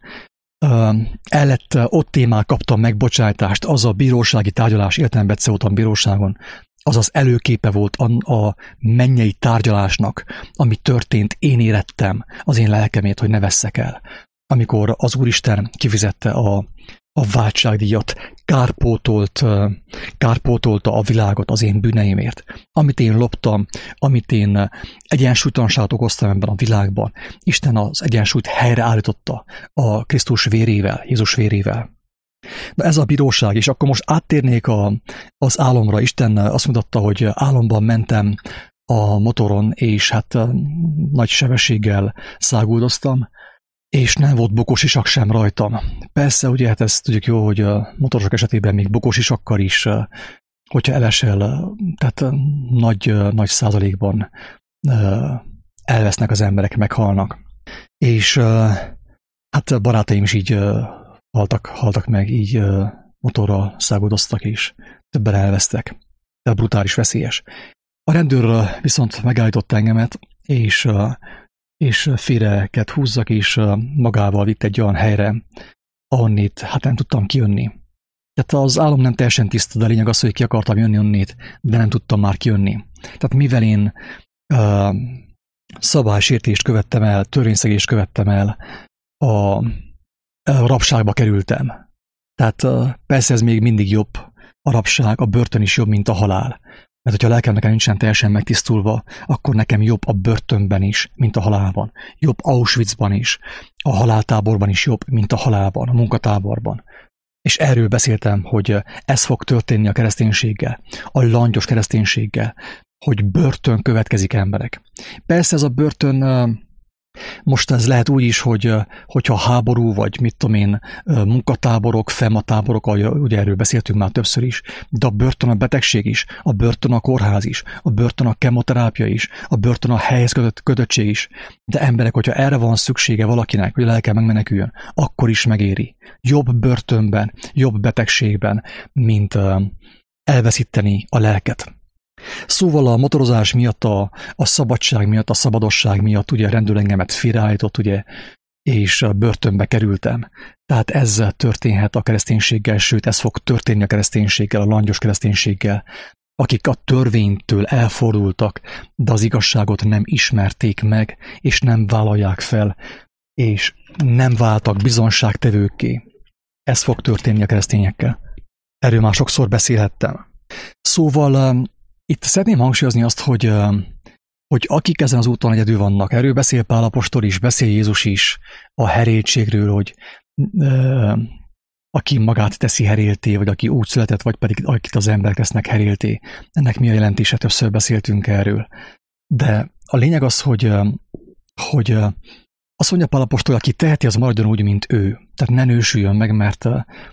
el lett, ott témál kaptam megbocsájtást, az a bírósági tárgyalás, életemben egyszer voltam bíróságon, az az előképe volt a, a mennyei tárgyalásnak, ami történt, én érettem az én lelkemét, hogy ne vesszek el. Amikor az Úristen kifizette a a váltságdíjat, kárpótolt, kárpótolta a világot az én bűneimért. Amit én loptam, amit én egyensúlytalanságot okoztam ebben a világban, Isten az egyensúlyt helyreállította a Krisztus vérével, Jézus vérével. Na ez a bíróság, és akkor most áttérnék a, az álomra. Isten azt mutatta, hogy álomban mentem a motoron, és hát nagy sebességgel száguldoztam, és nem volt bokósisak sem rajtam. Persze, ugye, hát ezt tudjuk jó, hogy a motorosok esetében még bokósisakkal is, hogyha elesel, tehát nagy, nagy százalékban elvesznek az emberek, meghalnak. És hát barátaim is így haltak, haltak meg, így motorral száguldoztak, és többen elvesztek. De brutális, veszélyes. A rendőr viszont megállított engemet, és és félre kellett húzzak, és magával vitt egy olyan helyre, ahonnét hát nem tudtam kijönni. Tehát az álom nem teljesen tiszta, de a lényeg az, hogy ki akartam jönni onnét, de nem tudtam már kijönni. Tehát mivel én uh, szabálysértést követtem el, törvényszegést követtem el, a, a rabságba kerültem. Tehát uh, persze ez még mindig jobb, a rabság, a börtön is jobb, mint a halál. Mert hogyha a lelkem nekem nincsen teljesen megtisztulva, akkor nekem jobb a börtönben is, mint a halálban. Jobb Auschwitzban is, a haláltáborban is jobb, mint a halálban, a munkatáborban. És erről beszéltem, hogy ez fog történni a kereszténységgel, a langyos kereszténységgel, hogy börtön következik, emberek. Persze ez a börtön, most ez lehet úgy is, hogy hogyha háború, vagy mit tudom én, munkatáborok, fematáborok, ugye erről beszéltünk már többször is, de a börtön a betegség is, a börtön a kórház is, a börtön a kemoterápia is, a börtön a helyhez kötött, kötöttség is. De emberek, hogyha erre van szüksége valakinek, hogy a lelke megmeneküljön, akkor is megéri. Jobb börtönben, jobb betegségben, mint elveszíteni a lelket. Szóval a motorozás miatt, a, a szabadság miatt, a szabadosság miatt ugye rendőr engemet félreállított, ugye, és börtönbe kerültem. Tehát ez történhet a kereszténységgel, sőt ez fog történni a kereszténységgel, a langyos kereszténységgel, akik a törvénytől elfordultak, de az igazságot nem ismerték meg, és nem vállalják fel, és nem váltak bizonságtevőkké. Ez fog történni a keresztényekkel. Erről már sokszor beszélhettem. Szóval itt szeretném hangsúlyozni azt, hogy, hogy akik ezen az úton egyedül vannak, erről beszél Pál apostol is, beszél Jézus is a heréltségről, hogy ö, aki magát teszi herélté, vagy aki úgy született, vagy pedig akit az emberek tesznek herélté. Ennek mi a jelentése? Többször beszéltünk erről. De a lényeg az, hogy, hogy azt mondja Pál apostol, aki teheti, az maradjon úgy, mint ő. Tehát ne nősüljön meg, mert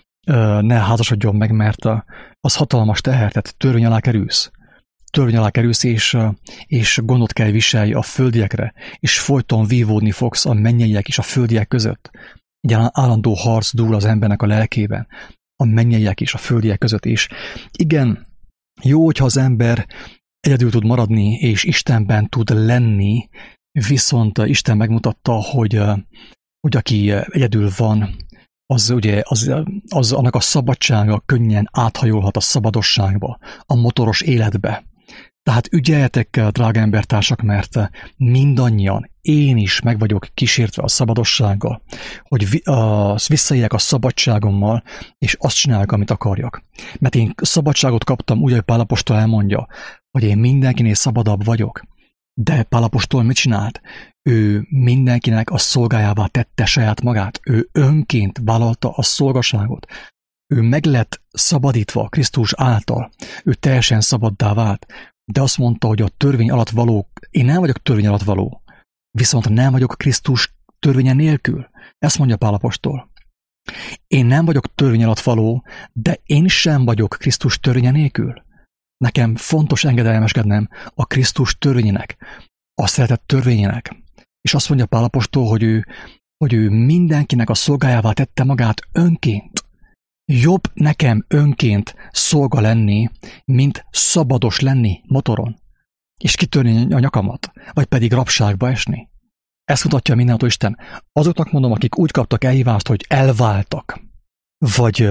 ne házasodjon meg, mert az hatalmas teher, tehát törvény alá kerülsz. Törvény alá kerülsz, és, és gondot kell viselj a földiekre, és folyton vívódni fogsz a mennyeiek és a földiek között. Egy állandó harc dúl az embernek a lelkében, a mennyeiek és a földiek között is. Igen, jó, hogyha az ember egyedül tud maradni, és Istenben tud lenni, viszont Isten megmutatta, hogy, hogy aki egyedül van, az ugye az, az annak a szabadsága könnyen áthajolhat a szabadosságba, a motoros életbe. Tehát ügyeljetek, drága embertársak, mert mindannyian, én is meg vagyok kísértve a szabadossággal, hogy visszaéljek a szabadságommal, és azt csinálják, amit akarjak. Mert én szabadságot kaptam, úgy, hogy Pál apostol elmondja, hogy én mindenkinél szabadabb vagyok. De Pál apostol mit csinált? Ő mindenkinek a szolgájává tette saját magát. Ő önként vállalta a szolgaságot. Ő meg lett szabadítva Krisztus által. Ő teljesen szabaddá vált. De azt mondta, hogy a törvény alatt való, én nem vagyok törvény alatt való, viszont nem vagyok Krisztus törvénye nélkül. Ezt mondja Pál apostol. Én nem vagyok törvény alatt való, de én sem vagyok Krisztus törvénye nélkül. Nekem fontos engedelmeskednem a Krisztus törvényének, a szeretet törvényének. És azt mondja Pál apostol, hogy ő, hogy ő mindenkinek a szolgájává tette magát önként. Jobb nekem önként szolga lenni, mint szabados lenni motoron, és kitörni a nyakamat, vagy pedig rabságba esni. Ezt mutatja mindenható Isten. Azoknak mondom, akik úgy kaptak elhívást, hogy elváltak, vagy,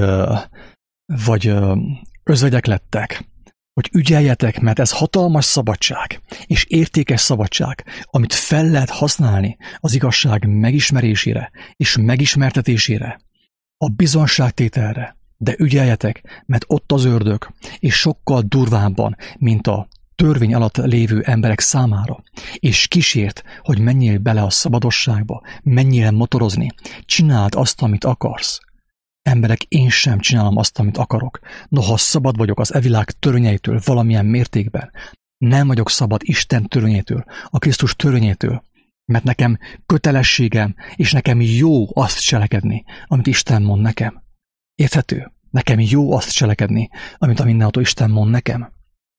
vagy özvegyek lettek, hogy ügyeljetek, mert ez hatalmas szabadság, és értékes szabadság, amit fel lehet használni az igazság megismerésére és megismertetésére. a bizonságtételre, de ügyeljetek, mert ott az ördög, és sokkal durvábban, mint a törvény alatt lévő emberek számára, és kísért, hogy menjél bele a szabadosságba, menjél motorozni, csináld azt, amit akarsz. Emberek, én sem csinálom azt, amit akarok. Noha szabad vagyok az e világ törvényeitől valamilyen mértékben, nem vagyok szabad Isten törvényétől, a Krisztus törvényétől, mert nekem kötelességem, és nekem jó azt cselekedni, amit Isten mond nekem. Érthető? Nekem jó azt cselekedni, amit a mindenható Isten mond nekem.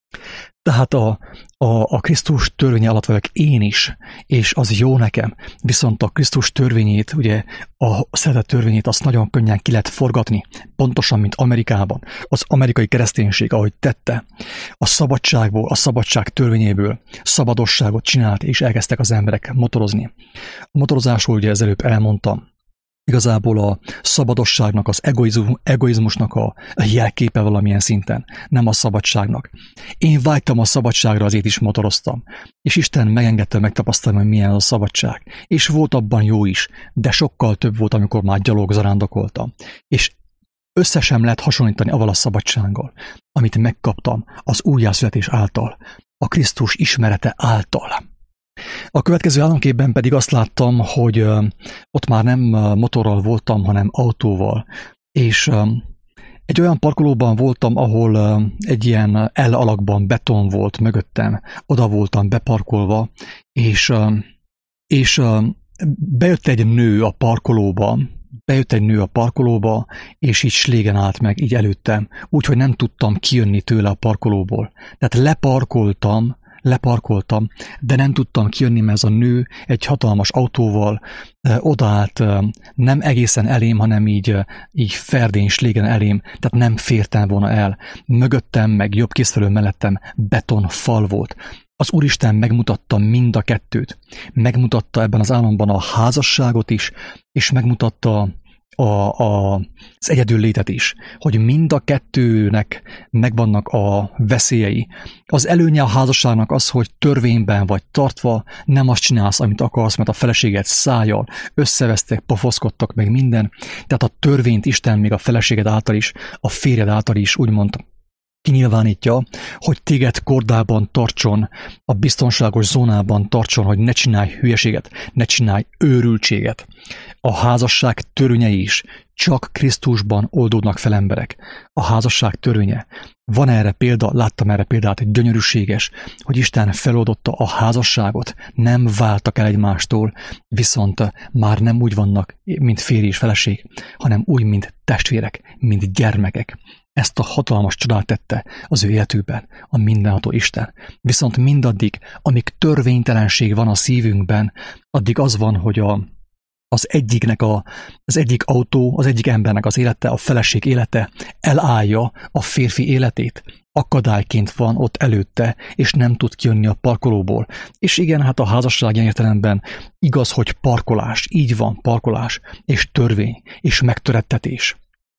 Tehát a, a, a Krisztus törvénye alatt vagyok én is, és az jó nekem, viszont a Krisztus törvényét, ugye a szeretet törvényét azt nagyon könnyen ki lehet forgatni, pontosan, mint Amerikában. Az amerikai kereszténység, ahogy tette, a szabadságból, a szabadság törvényéből szabadosságot csinált, és elkezdtek az emberek motorozni. A motorozásról ugye az előbb elmondtam, igazából a szabadosságnak, az egoizmusnak a jelképe valamilyen szinten, nem a szabadságnak. Én vágytam a szabadságra, azért is motoroztam, és Isten megengedte megtapasztalni, hogy milyen a szabadság. És volt abban jó is, de sokkal több volt, amikor már gyalog zarándokoltam. És össze sem lehet hasonlítani avval a szabadsággal, amit megkaptam az újjászületés által, a Krisztus ismerete által. A következő álomképben pedig azt láttam, hogy ott már nem motorral voltam, hanem autóval. És egy olyan parkolóban voltam, ahol egy ilyen L alakban beton volt mögöttem. Oda voltam beparkolva, és, és bejött egy nő a parkolóba, bejött egy nő a parkolóba, és így slégen állt meg, így előttem, úgyhogy nem tudtam kijönni tőle a parkolóból. Tehát leparkoltam, leparkoltam, de nem tudtam kijönni, mert ez a nő egy hatalmas autóval eh, odaállt, eh, nem egészen elém, hanem így, eh, így ferdén, slégen elém, tehát nem fértem volna el. Mögöttem, meg jobb kézfelől mellettem beton fal volt. Az Úristen megmutatta mind a kettőt. Megmutatta ebben az álomban a házasságot is, és megmutatta A, a, az egyedül létet is, hogy mind a kettőnek megvannak a veszélyei. Az előnye a házasságnak az, hogy törvényben vagy tartva, nem azt csinálsz, amit akarsz, mert a feleséged szájjal összevesztek, pofoszkodtak meg minden. Tehát a törvényt Isten még a feleséged által is, a férjed által is úgymond kinyilvánítja, hogy téged kordában tartson, a biztonságos zónában tartson, hogy ne csinálj hülyeséget, ne csinálj őrültséget. A házasság törvényei is csak Krisztusban oldódnak fel emberek. A házasság törvénye. Van erre példa, láttam erre példát, gyönyörűséges, hogy Isten feloldotta a házasságot, nem váltak el egymástól, viszont már nem úgy vannak, mint férj és feleség, hanem úgy, mint testvérek, mint gyermekek. Ezt a hatalmas csodát tette az ő életükben a mindenható Isten. Viszont mindaddig, amíg törvénytelenség van a szívünkben, addig az van, hogy a, az egyiknek a, az egyik autó, az egyik embernek az élete, a feleség élete elállja a férfi életét. Akadályként van ott előtte, és nem tud kijönni a parkolóból. És igen, hát a házasság ilyen értelemben igaz, hogy parkolás, így van, parkolás, és törvény, és megtörettetés.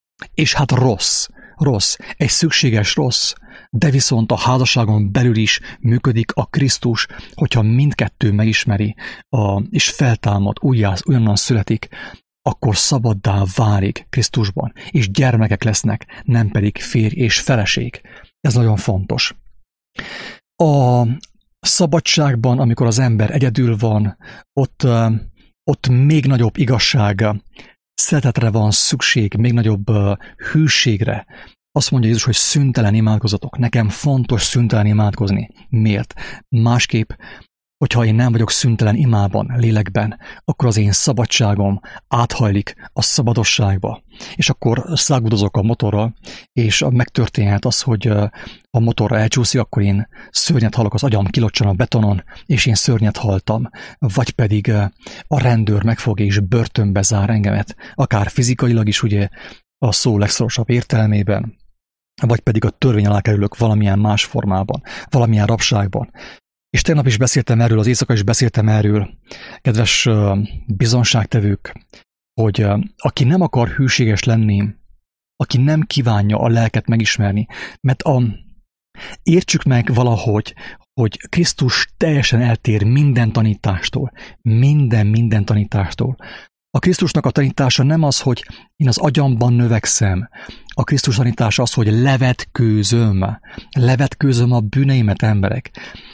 És hát rossz. Rossz, egy szükséges rossz, de viszont a házasságon belül is működik a Krisztus, hogyha mindkettő megismeri a, és feltámad, újjász, újonnan születik, akkor szabaddá válik Krisztusban, és gyermekek lesznek, nem pedig férj és feleség. Ez nagyon fontos. A szabadságban, amikor az ember egyedül van, ott, ott még nagyobb igazság, szeretetre van szükség, még nagyobb uh, hűségre. Azt mondja Jézus, hogy szüntelen imádkozatok. Nekem fontos szüntelen imádkozni. Miért? Másképp, hogyha én nem vagyok szüntelen imában, lélekben, akkor az én szabadságom áthajlik a szabadosságba. És akkor száguldozok a motorral, és megtörténhet az, hogy a motor elcsúszik, akkor én szörnyet hallok, az agyam kilocsan a betonon, és én szörnyet haltam. Vagy pedig a rendőr megfog és börtönbe zár engemet, akár fizikailag is, ugye, a szó legszorosabb értelmében, vagy pedig a törvény alá kerülök valamilyen más formában, valamilyen rabságban. És tegnap is beszéltem erről, az éjszaka is beszéltem erről, kedves uh, bizonságtevők, hogy uh, aki nem akar hűséges lenni, aki nem kívánja a lelket megismerni, mert a, értsük meg valahogy, hogy Krisztus teljesen eltér minden tanítástól, minden, minden tanítástól. A Krisztusnak a tanítása nem az, hogy én az agyamban növekszem. A Krisztus tanítása az, hogy levetkőzöm. Levetkőzöm a bűneimet, emberek.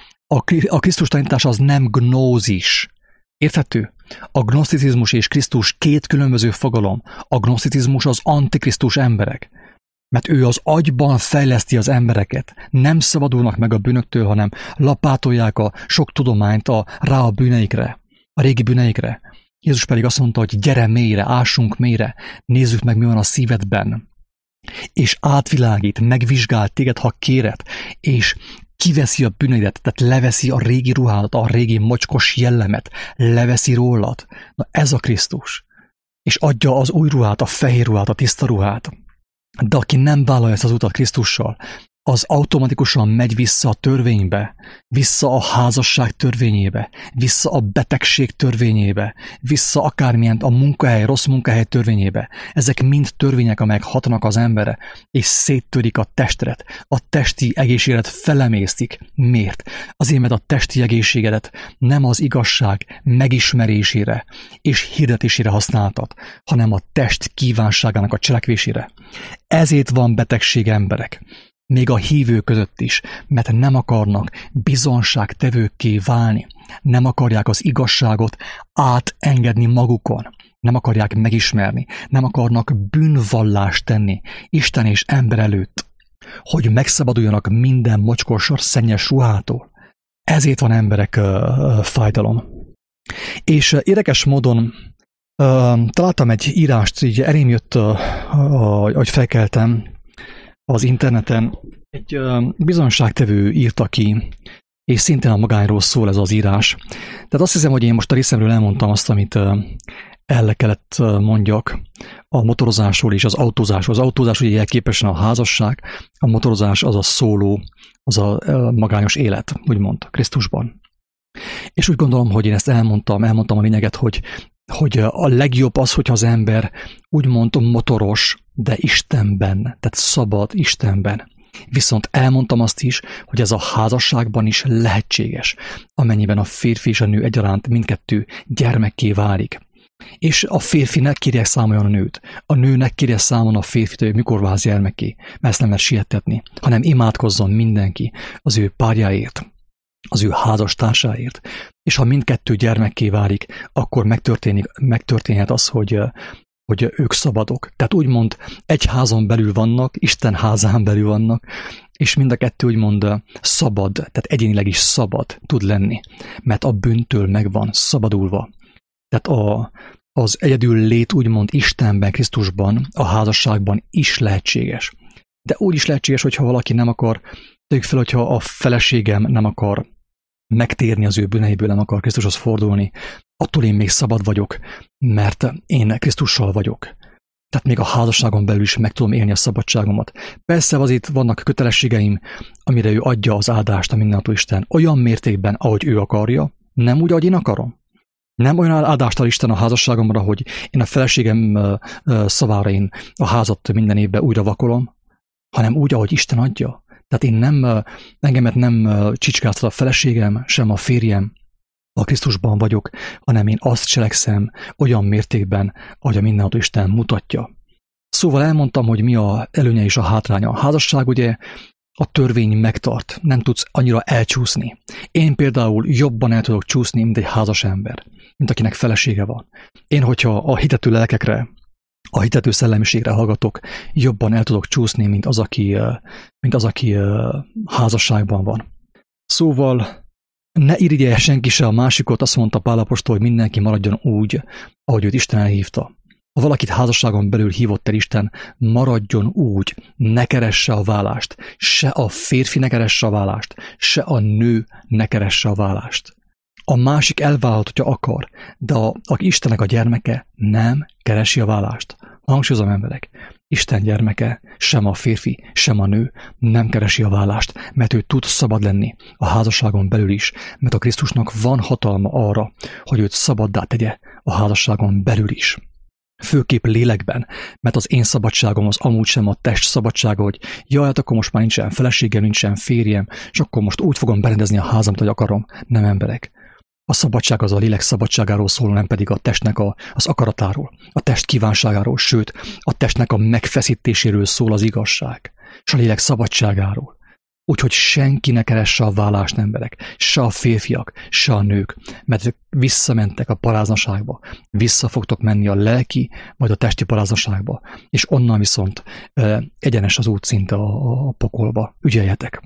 A Krisztus tanítása az nem gnózis. Érthető? A gnoszticizmus és Krisztus két különböző fogalom. A gnoszticizmus az antikrisztus, emberek. Mert ő az agyban fejleszti az embereket. Nem szabadulnak meg a bűnöktől, hanem lapátolják a sok tudományt a, rá a bűneikre, a régi bűneikre. Jézus pedig azt mondta, hogy gyere mélyre, ássunk mélyre, nézzük meg, mi van a szívedben. És átvilágít, megvizsgál téged, ha kéred, és kiveszi a bűneidet, tehát leveszi a régi ruhádat, a régi mocskos jellemet, leveszi rólad. Na ez a Krisztus. És adja az új ruhát, a fehér ruhát, a tiszta ruhát. De aki nem vállalja ezt az utat Krisztussal, az automatikusan megy vissza a törvénybe, vissza a házasság törvényébe, vissza a betegség törvényébe, vissza akármilyen a munkahely, rossz munkahely törvényébe. Ezek mind törvények, amelyek hatnak az emberre, és széttörik a testet. A testi egészségedet felemésztik. Miért? Azért, mert a testi egészségedet nem az igazság megismerésére és hirdetésére használtad, hanem a test kívánságának a cselekvésére. Ezért van betegség, emberek. Még a hívők között is, mert nem akarnak bizonságtevőkké válni. Nem akarják az igazságot átengedni magukon. Nem akarják megismerni. Nem akarnak bűnvallást tenni Isten és ember előtt, hogy megszabaduljanak minden mocskos, szennyes ruhától. Ezért van, emberek, uh, fájdalom. És uh, érdekes módon uh, találtam egy írást, így elém jött, uh, uh, hogy felkeltem, az interneten egy uh, bizonságtevő írta ki, és szintén a magányról szól ez az írás. Tehát azt hiszem, hogy én most a részemről elmondtam azt, amit uh, el kellett uh, mondjak a motorozásról és az autózásról. Az autózás ugye jelképesen a házasság, a motorozás az a szóló, az a uh, magányos élet, úgymond, Krisztusban. És úgy gondolom, hogy én ezt elmondtam, elmondtam a lényeget, hogy hogy a legjobb az, hogyha az ember úgymond motoros, de Istenben, tehát szabad Istenben. Viszont elmondtam azt is, hogy ez a házasságban is lehetséges, amennyiben a férfi és a nő egyaránt mindkettő gyermekké válik. És a férfinek kérje számoljon a nőt, a nőnek kérje számon a férfit, hogy mikor válsz gyermekké, mert ezt nem lehet sietetni, hanem imádkozzon mindenki az ő párjáért, az ő házastársáért. És ha mindkettő gyermekké válik, akkor megtörténik, megtörténhet az, hogy, hogy ők szabadok. Tehát úgymond egy házon belül vannak, Isten házán belül vannak, és mind a kettő úgymond szabad, tehát egyénileg is szabad tud lenni, mert a bűntől meg van szabadulva. Tehát a, az egyedül lét úgymond Istenben, Krisztusban, a házasságban is lehetséges. De úgy is lehetséges, hogyha valaki nem akar, tegyük fel, hogyha a feleségem nem akar megtérni az ő bűneiből, nem akar Krisztushoz fordulni, attól én még szabad vagyok, mert én Krisztussal vagyok. Tehát még a házasságon belül is meg tudom élni a szabadságomat. Persze azért vannak kötelességeim, amire ő adja az áldást, a mindenható Isten, olyan mértékben, ahogy ő akarja, nem úgy, ahogy én akarom. Nem olyan áldást ad Isten a házasságomra, hogy én a feleségem szavára én a házat minden évben újra vakolom, hanem úgy, ahogy Isten adja. Tehát én nem, engemet nem csicskáztat a feleségem, sem a férjem, a Krisztusban vagyok, hanem én azt cselekszem olyan mértékben, ahogy a mindenható Isten mutatja. Szóval elmondtam, hogy mi a előnye és a hátránya. A házasság ugye a törvény megtart, nem tudsz annyira elcsúszni. Én például jobban el tudok csúszni, mint egy házas ember, mint akinek felesége van. Én, hogyha a hitető lelkekre, a hitető szellemiségre hallgatok, jobban el tudok csúszni, mint az, aki, mint az, aki házasságban van. Szóval ne irigye senki se a másikot, azt mondta Pál apostol, hogy mindenki maradjon úgy, ahogy őt Isten elhívta. Ha valakit házasságon belül hívott el Isten, maradjon úgy, ne keresse a válást, se a férfi ne keresse a válást, se a nő ne keresse a válást. A másik elvállalhat, hogyha akar, de a, a Istennek a gyermeke nem keresi a válást. Hangsúlyozom, emberek, Isten gyermeke, sem a férfi, sem a nő nem keresi a válást, mert ő tud szabad lenni a házasságon belül is, mert a Krisztusnak van hatalma arra, hogy őt szabaddá tegye a házasságon belül is. Főképp lélekben, mert az én szabadságom az amúgy sem a test szabadsága, hogy jaj, hát akkor most már nincsen feleségem, nincsen férjem, és akkor most úgy fogom berendezni a házamat, hogy akarom. Nem, emberek. A szabadság az a lélek szabadságáról szól, nem pedig a testnek a, az akaratáról, a test kívánságáról, sőt, a testnek a megfeszítéséről szól az igazság, és a lélek szabadságáról. Úgyhogy senki ne keresse a vállást, emberek, se a férfiak, se a nők, mert visszamentek a paráznaságba, vissza fogtok menni a lelki, majd a testi paráznaságba, és onnan viszont e, egyenes az út szinte a, a pokolba. Ügyeljetek!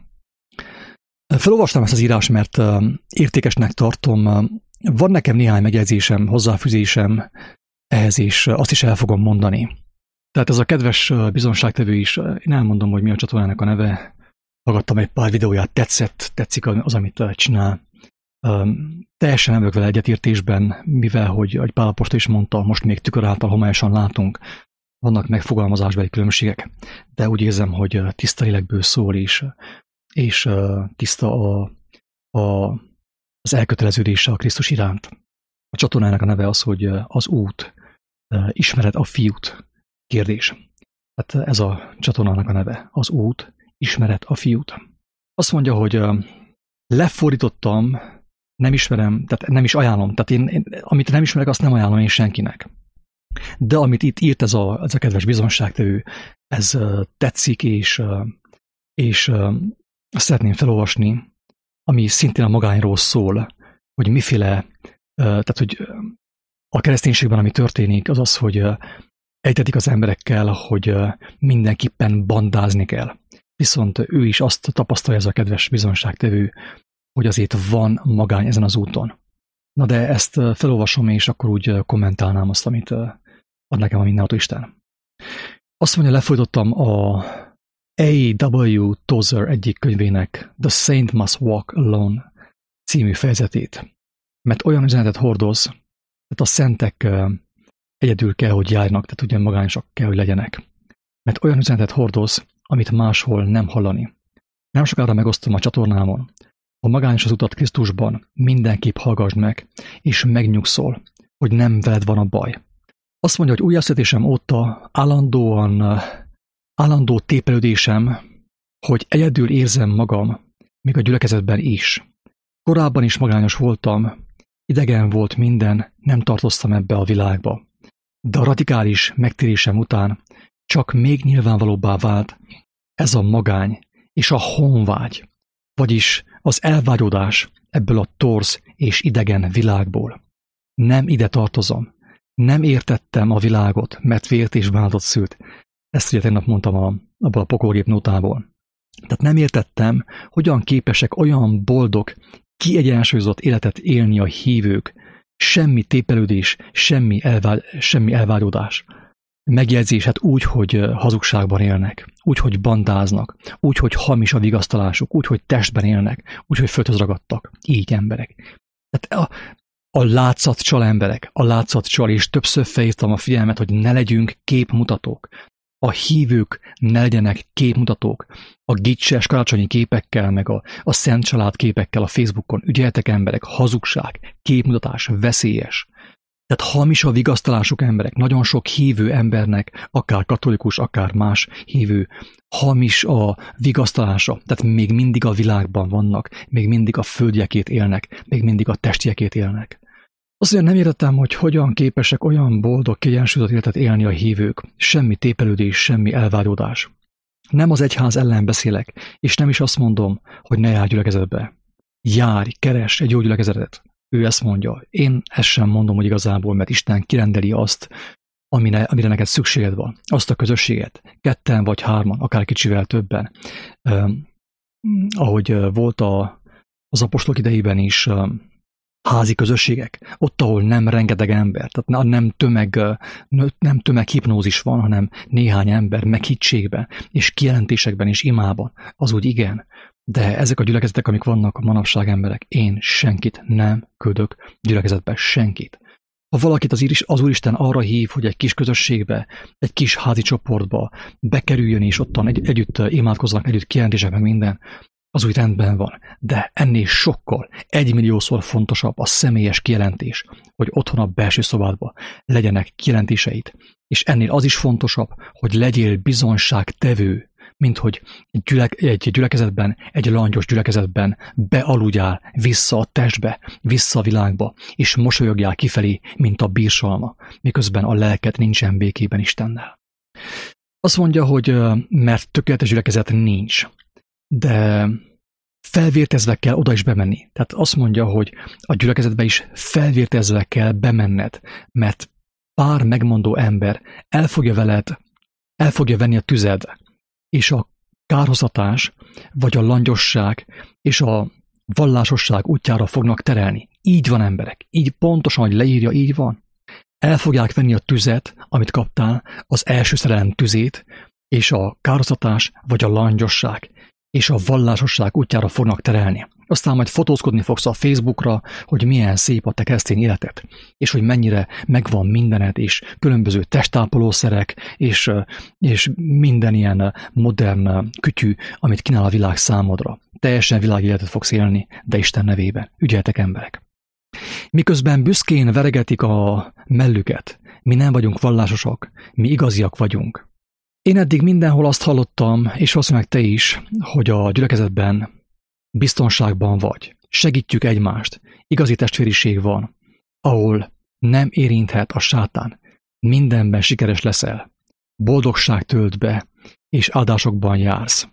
Felolvastam ezt az írás, mert e, értékesnek tartom. Van nekem néhány megjegyzésem, hozzáfűzésem ehhez, és azt is el fogom mondani. Tehát ez a kedves bizonságtevő is, én elmondom, hogy mi a csatornának a neve. Hallgattam egy pár videóját, tetszett, tetszik az, amit csinál. Um, teljesen nem vagyok vele egyetértésben, mivel, hogy egy Pál apostol is mondta, most még tükör által homályosan látunk, vannak megfogalmazásbeli különbségek, de úgy érzem, hogy tiszta lélekből szól, és, és uh, tiszta a, a, az elköteleződése a Krisztus iránt. A csatornának a neve az, hogy az út, uh, ismered a fiút kérdés. Hát ez a csatornának a neve, az út, ismered a fiút. Azt mondja, hogy uh, lefordítottam, nem ismerem, tehát nem is ajánlom. Tehát én, én, amit nem ismerek, azt nem ajánlom én senkinek. De amit itt írt ez a, ez a kedves bizonságtevő, ez uh, tetszik, és, uh, és uh, azt szeretném felolvasni, ami szintén a magányról szól, hogy miféle, uh, tehát hogy a kereszténységben, ami történik, az az, hogy uh, ejtetik az emberekkel, hogy uh, mindenképpen bandázni kell. Viszont ő is azt tapasztalja, ez a kedves bizonságtevő, hogy azért van magány ezen az úton. Na de ezt felolvasom, és akkor úgy kommentálnám azt, amit ad nekem a mindenható Isten. Azt mondja, lefolytottam a A W Tozer egyik könyvének The Saint Must Walk Alone című fejezetét, mert olyan üzenetet hordoz, tehát a szentek egyedül kell, hogy járnak, tehát ugye magányosak kell, hogy legyenek. Mert olyan üzenetet hordoz, amit máshol nem hallani. Nem sokára megosztom a csatornámon. Ha magányos az utat Krisztusban, mindenképp hallgassd meg, és megnyugszol, hogy nem veled van a baj. Azt mondja, hogy újjászületésem óta állandóan, állandó tépelődésem, hogy egyedül érzem magam, még a gyülekezetben is. Korábban is magányos voltam, idegen volt minden, nem tartoztam ebbe a világba. De a radikális megtérésem után csak még nyilvánvalóbbá vált ez a magány és a honvágy, vagyis az elvágyódás ebből a torz és idegen világból. Nem ide tartozom, nem értettem a világot, mert vért és bánatot szült. Ezt ugye tegnap mondtam a, abból a pokolgép nótából. Tehát nem értettem, hogyan képesek olyan boldog, kiegyensúlyozott életet élni a hívők, semmi tépelődés, semmi, elvágy, semmi elvágyódás. Megjegyzés, hát úgy, hogy hazugságban élnek, úgy, hogy bandáznak, úgy, hogy hamis a vigasztalásuk, úgy, hogy testben élnek, úgy, hogy földhöz ragadtak. Így emberek. Tehát a, a látszatcsal emberek, a látszatcsal, és többször felhívtam a figyelmet, hogy ne legyünk képmutatók. A hívők ne legyenek képmutatók. A gicses karácsonyi képekkel, meg a, a szent család képekkel a Facebookon. Ügyeltek emberek, hazugság, képmutatás, veszélyes. Tehát hamis a vigasztalásuk emberek. Nagyon sok hívő embernek, akár katolikus, akár más hívő, hamis a vigasztalása. Tehát még mindig a világban vannak, még mindig a földjekét élnek, még mindig a testjekét élnek. Azt mondja, nem értettem, hogy hogyan képesek olyan boldog, kiegyensúlyozott életet élni a hívők. Semmi tépelődés, semmi elvágyódás. Nem az egyház ellen beszélek, és nem is azt mondom, hogy ne járj gyülekezetbe. Járj, keres egy jó gyülekezetet. Ő ezt mondja. Én ezt sem mondom, hogy igazából, mert Isten kirendeli azt, amire, amire neked szükséged van. Azt a közösséget. Ketten vagy hárman, akár kicsivel többen. Uh, ahogy volt a, az apostolok idejében is uh, házi közösségek, ott, ahol nem rengeteg ember, tehát nem tömeg, nem tömeghipnózis van, hanem néhány ember meghittségben, és kijelentésekben és imában, az úgy igen. De ezek a gyülekezetek, amik vannak a manapság emberek, én senkit nem küldök gyülekezetbe, senkit. Ha valakit az, az Úristen arra hív, hogy egy kis közösségbe, egy kis házi csoportba bekerüljön, és ottan egy, együtt imádkozzanak, együtt kijelentések meg minden, az úgy rendben van. De ennél sokkal, egymilliószor fontosabb a személyes kijelentés, hogy otthon a belső szobádban legyenek kijelentéseid. És ennél az is fontosabb, hogy legyél bizonságtevő, mint hogy egy, gyülek, egy gyülekezetben, egy langyos gyülekezetben bealudjál vissza a testbe, vissza a világba, és mosolyogjál kifelé, mint a bírsalma, miközben a lelked nincsen békében Istennel. Azt mondja, hogy mert tökéletes gyülekezet nincs, de felvértezve kell oda is bemenni. Tehát azt mondja, hogy a gyülekezetbe is felvértezve kell bemenned, mert pár megmondó ember el fogja veled, el fogja venni a tüzed, és a kárhoztatás, vagy a langyosság, és a vallásosság útjára fognak terelni. Így van, emberek. Így pontosan, hogy leírja, így van. El fogják venni a tüzet, amit kaptál, az első szerelem tüzét, és a kárhoztatás, vagy a langyosság, és a vallásosság útjára fognak terelni. Aztán majd fotózkodni fogsz a Facebookra, hogy milyen szép a te keresztény életed, és hogy mennyire megvan mindened, és különböző testápolószerek, és, és minden ilyen modern kütyű, amit kínál a világ számodra. Teljesen világi életet fogsz élni, de Isten nevében. Ügyeltek, emberek! Miközben büszkén veregetik a mellüket, mi nem vagyunk vallásosak, mi igaziak vagyunk. Én eddig mindenhol azt hallottam, és valószínűleg te is, hogy a gyülekezetben biztonságban vagy. Segítjük egymást. Igazi testvériség van, ahol nem érinthet a sátán. Mindenben sikeres leszel. Boldogság tölt be, és áldásokban jársz.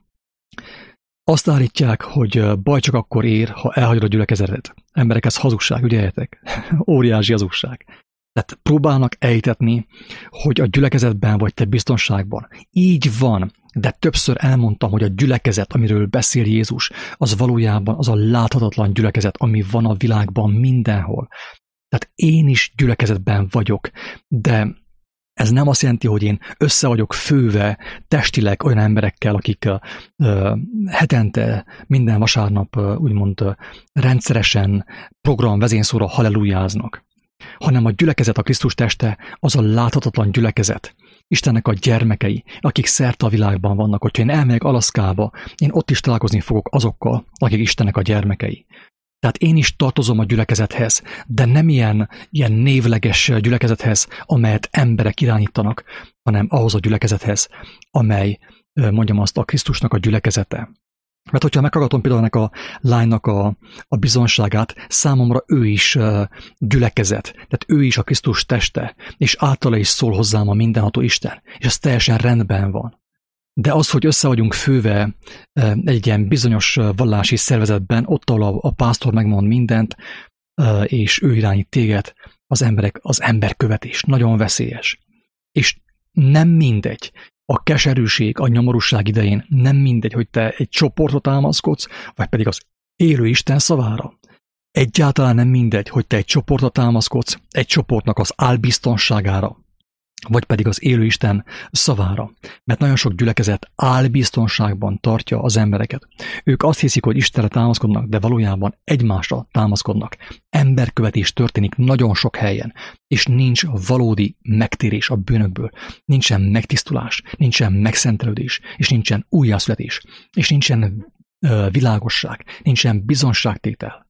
Azt állítják, hogy baj csak akkor ér, ha elhagyod a gyülekezetet. Emberek, ez hazugság, ügyeljetek. Óriási hazugság. Tehát próbálnak ejtetni, hogy a gyülekezetben vagy te biztonságban. Így van, de többször elmondtam, hogy a gyülekezet, amiről beszél Jézus, az valójában az a láthatatlan gyülekezet, ami van a világban mindenhol. Tehát én is gyülekezetben vagyok, de ez nem azt jelenti, hogy én össze vagyok főve testileg olyan emberekkel, akik uh, hetente, minden vasárnap uh, úgymond uh, rendszeresen program vezényszóra hallelujáznak, hanem a gyülekezet, a Krisztus teste, az a láthatatlan gyülekezet. Istennek a gyermekei, akik szerte a világban vannak. Hogyha én elmegyek Alaszkába, én ott is találkozni fogok azokkal, akik Istennek a gyermekei. Tehát én is tartozom a gyülekezethez, de nem ilyen, ilyen névleges gyülekezethez, amelyet emberek irányítanak, hanem ahhoz a gyülekezethez, amely, mondjam azt, a Krisztusnak a gyülekezete. Mert hogyha meghallgatom például ennek a lánynak a, a bizonságát, számomra ő is uh, gyülekezet, tehát ő is a Krisztus teste, és általa is szól hozzám a mindenható Isten, és ez teljesen rendben van. De az, hogy össze vagyunk főve uh, egy ilyen bizonyos uh, vallási szervezetben, ott, ahol a, a pásztor megmond mindent, uh, és ő irányít téged, az emberek, az emberkövetés nagyon veszélyes. És nem mindegy, a keserűség, a nyomorúság idején nem mindegy, hogy te egy csoportot támaszkodsz, vagy pedig az élő Isten szavára. Egyáltalán nem mindegy, hogy te egy csoportot támaszkodsz, egy csoportnak az álbiztonságára, vagy pedig az élő Isten szavára. Mert nagyon sok gyülekezet álbiztonságban tartja az embereket. Ők azt hiszik, hogy Istenre támaszkodnak, de valójában egymásra támaszkodnak. Emberkövetés történik nagyon sok helyen, és nincs valódi megtérés a bűnökből. Nincsen megtisztulás, nincsen megszentelődés, és nincsen újjászületés, és nincsen ö, világosság, nincsen bizonságtétel.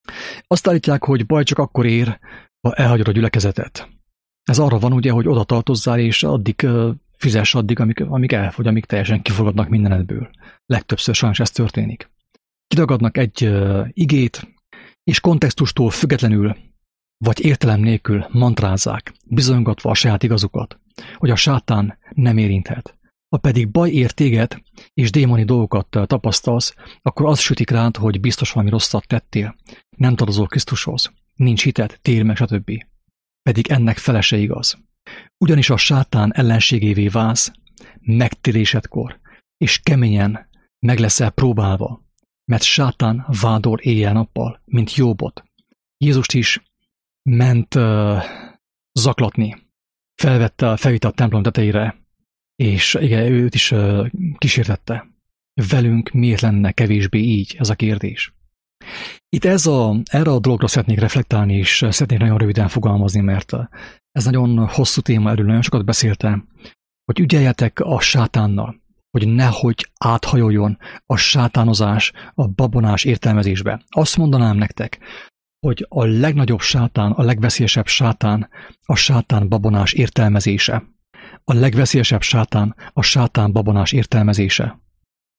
Azt állítják, hogy baj csak akkor ér, ha elhagyod a gyülekezetet. Ez arra van ugye, hogy oda tartozzál, és addig uh, fizess addig, amíg, amíg elfogy, amíg teljesen kifogadnak mindenedből. Legtöbbször sajnos ez történik. Kidagadnak egy uh, igét, és kontextustól függetlenül, vagy értelem nélkül mantrázzák, bizonygatva a saját igazukat, hogy a sátán nem érinthet. Ha pedig baj ér téged, és démoni dolgokat uh, tapasztalsz, akkor az sütik rád, hogy biztos valami rosszat tettél, nem tartozol Krisztushoz, nincs hited, tér meg, stb. Pedig ennek fele se igaz. Ugyanis a sátán ellenségévé válsz megtérésedkor, és keményen meg leszel próbálva, mert sátán vádol éjjel-nappal, mint Jóbot. Jézust is ment uh, zaklatni, felvette, felvitte a templom tetejére, és igen, őt is uh, kísértette. Velünk miért lenne kevésbé így, ez a kérdés. Itt ez a, erre a dologra szeretnék reflektálni, és szeretnék nagyon röviden fogalmazni, mert ez nagyon hosszú téma, erről nagyon sokat beszéltem, hogy ügyeljetek a sátánnal, hogy nehogy áthajoljon a sátánozás, a babonás értelmezésbe. Azt mondanám nektek, hogy a legnagyobb sátán, a legveszélyesebb sátán a sátán babonás értelmezése. A legveszélyesebb sátán a sátán babonás értelmezése.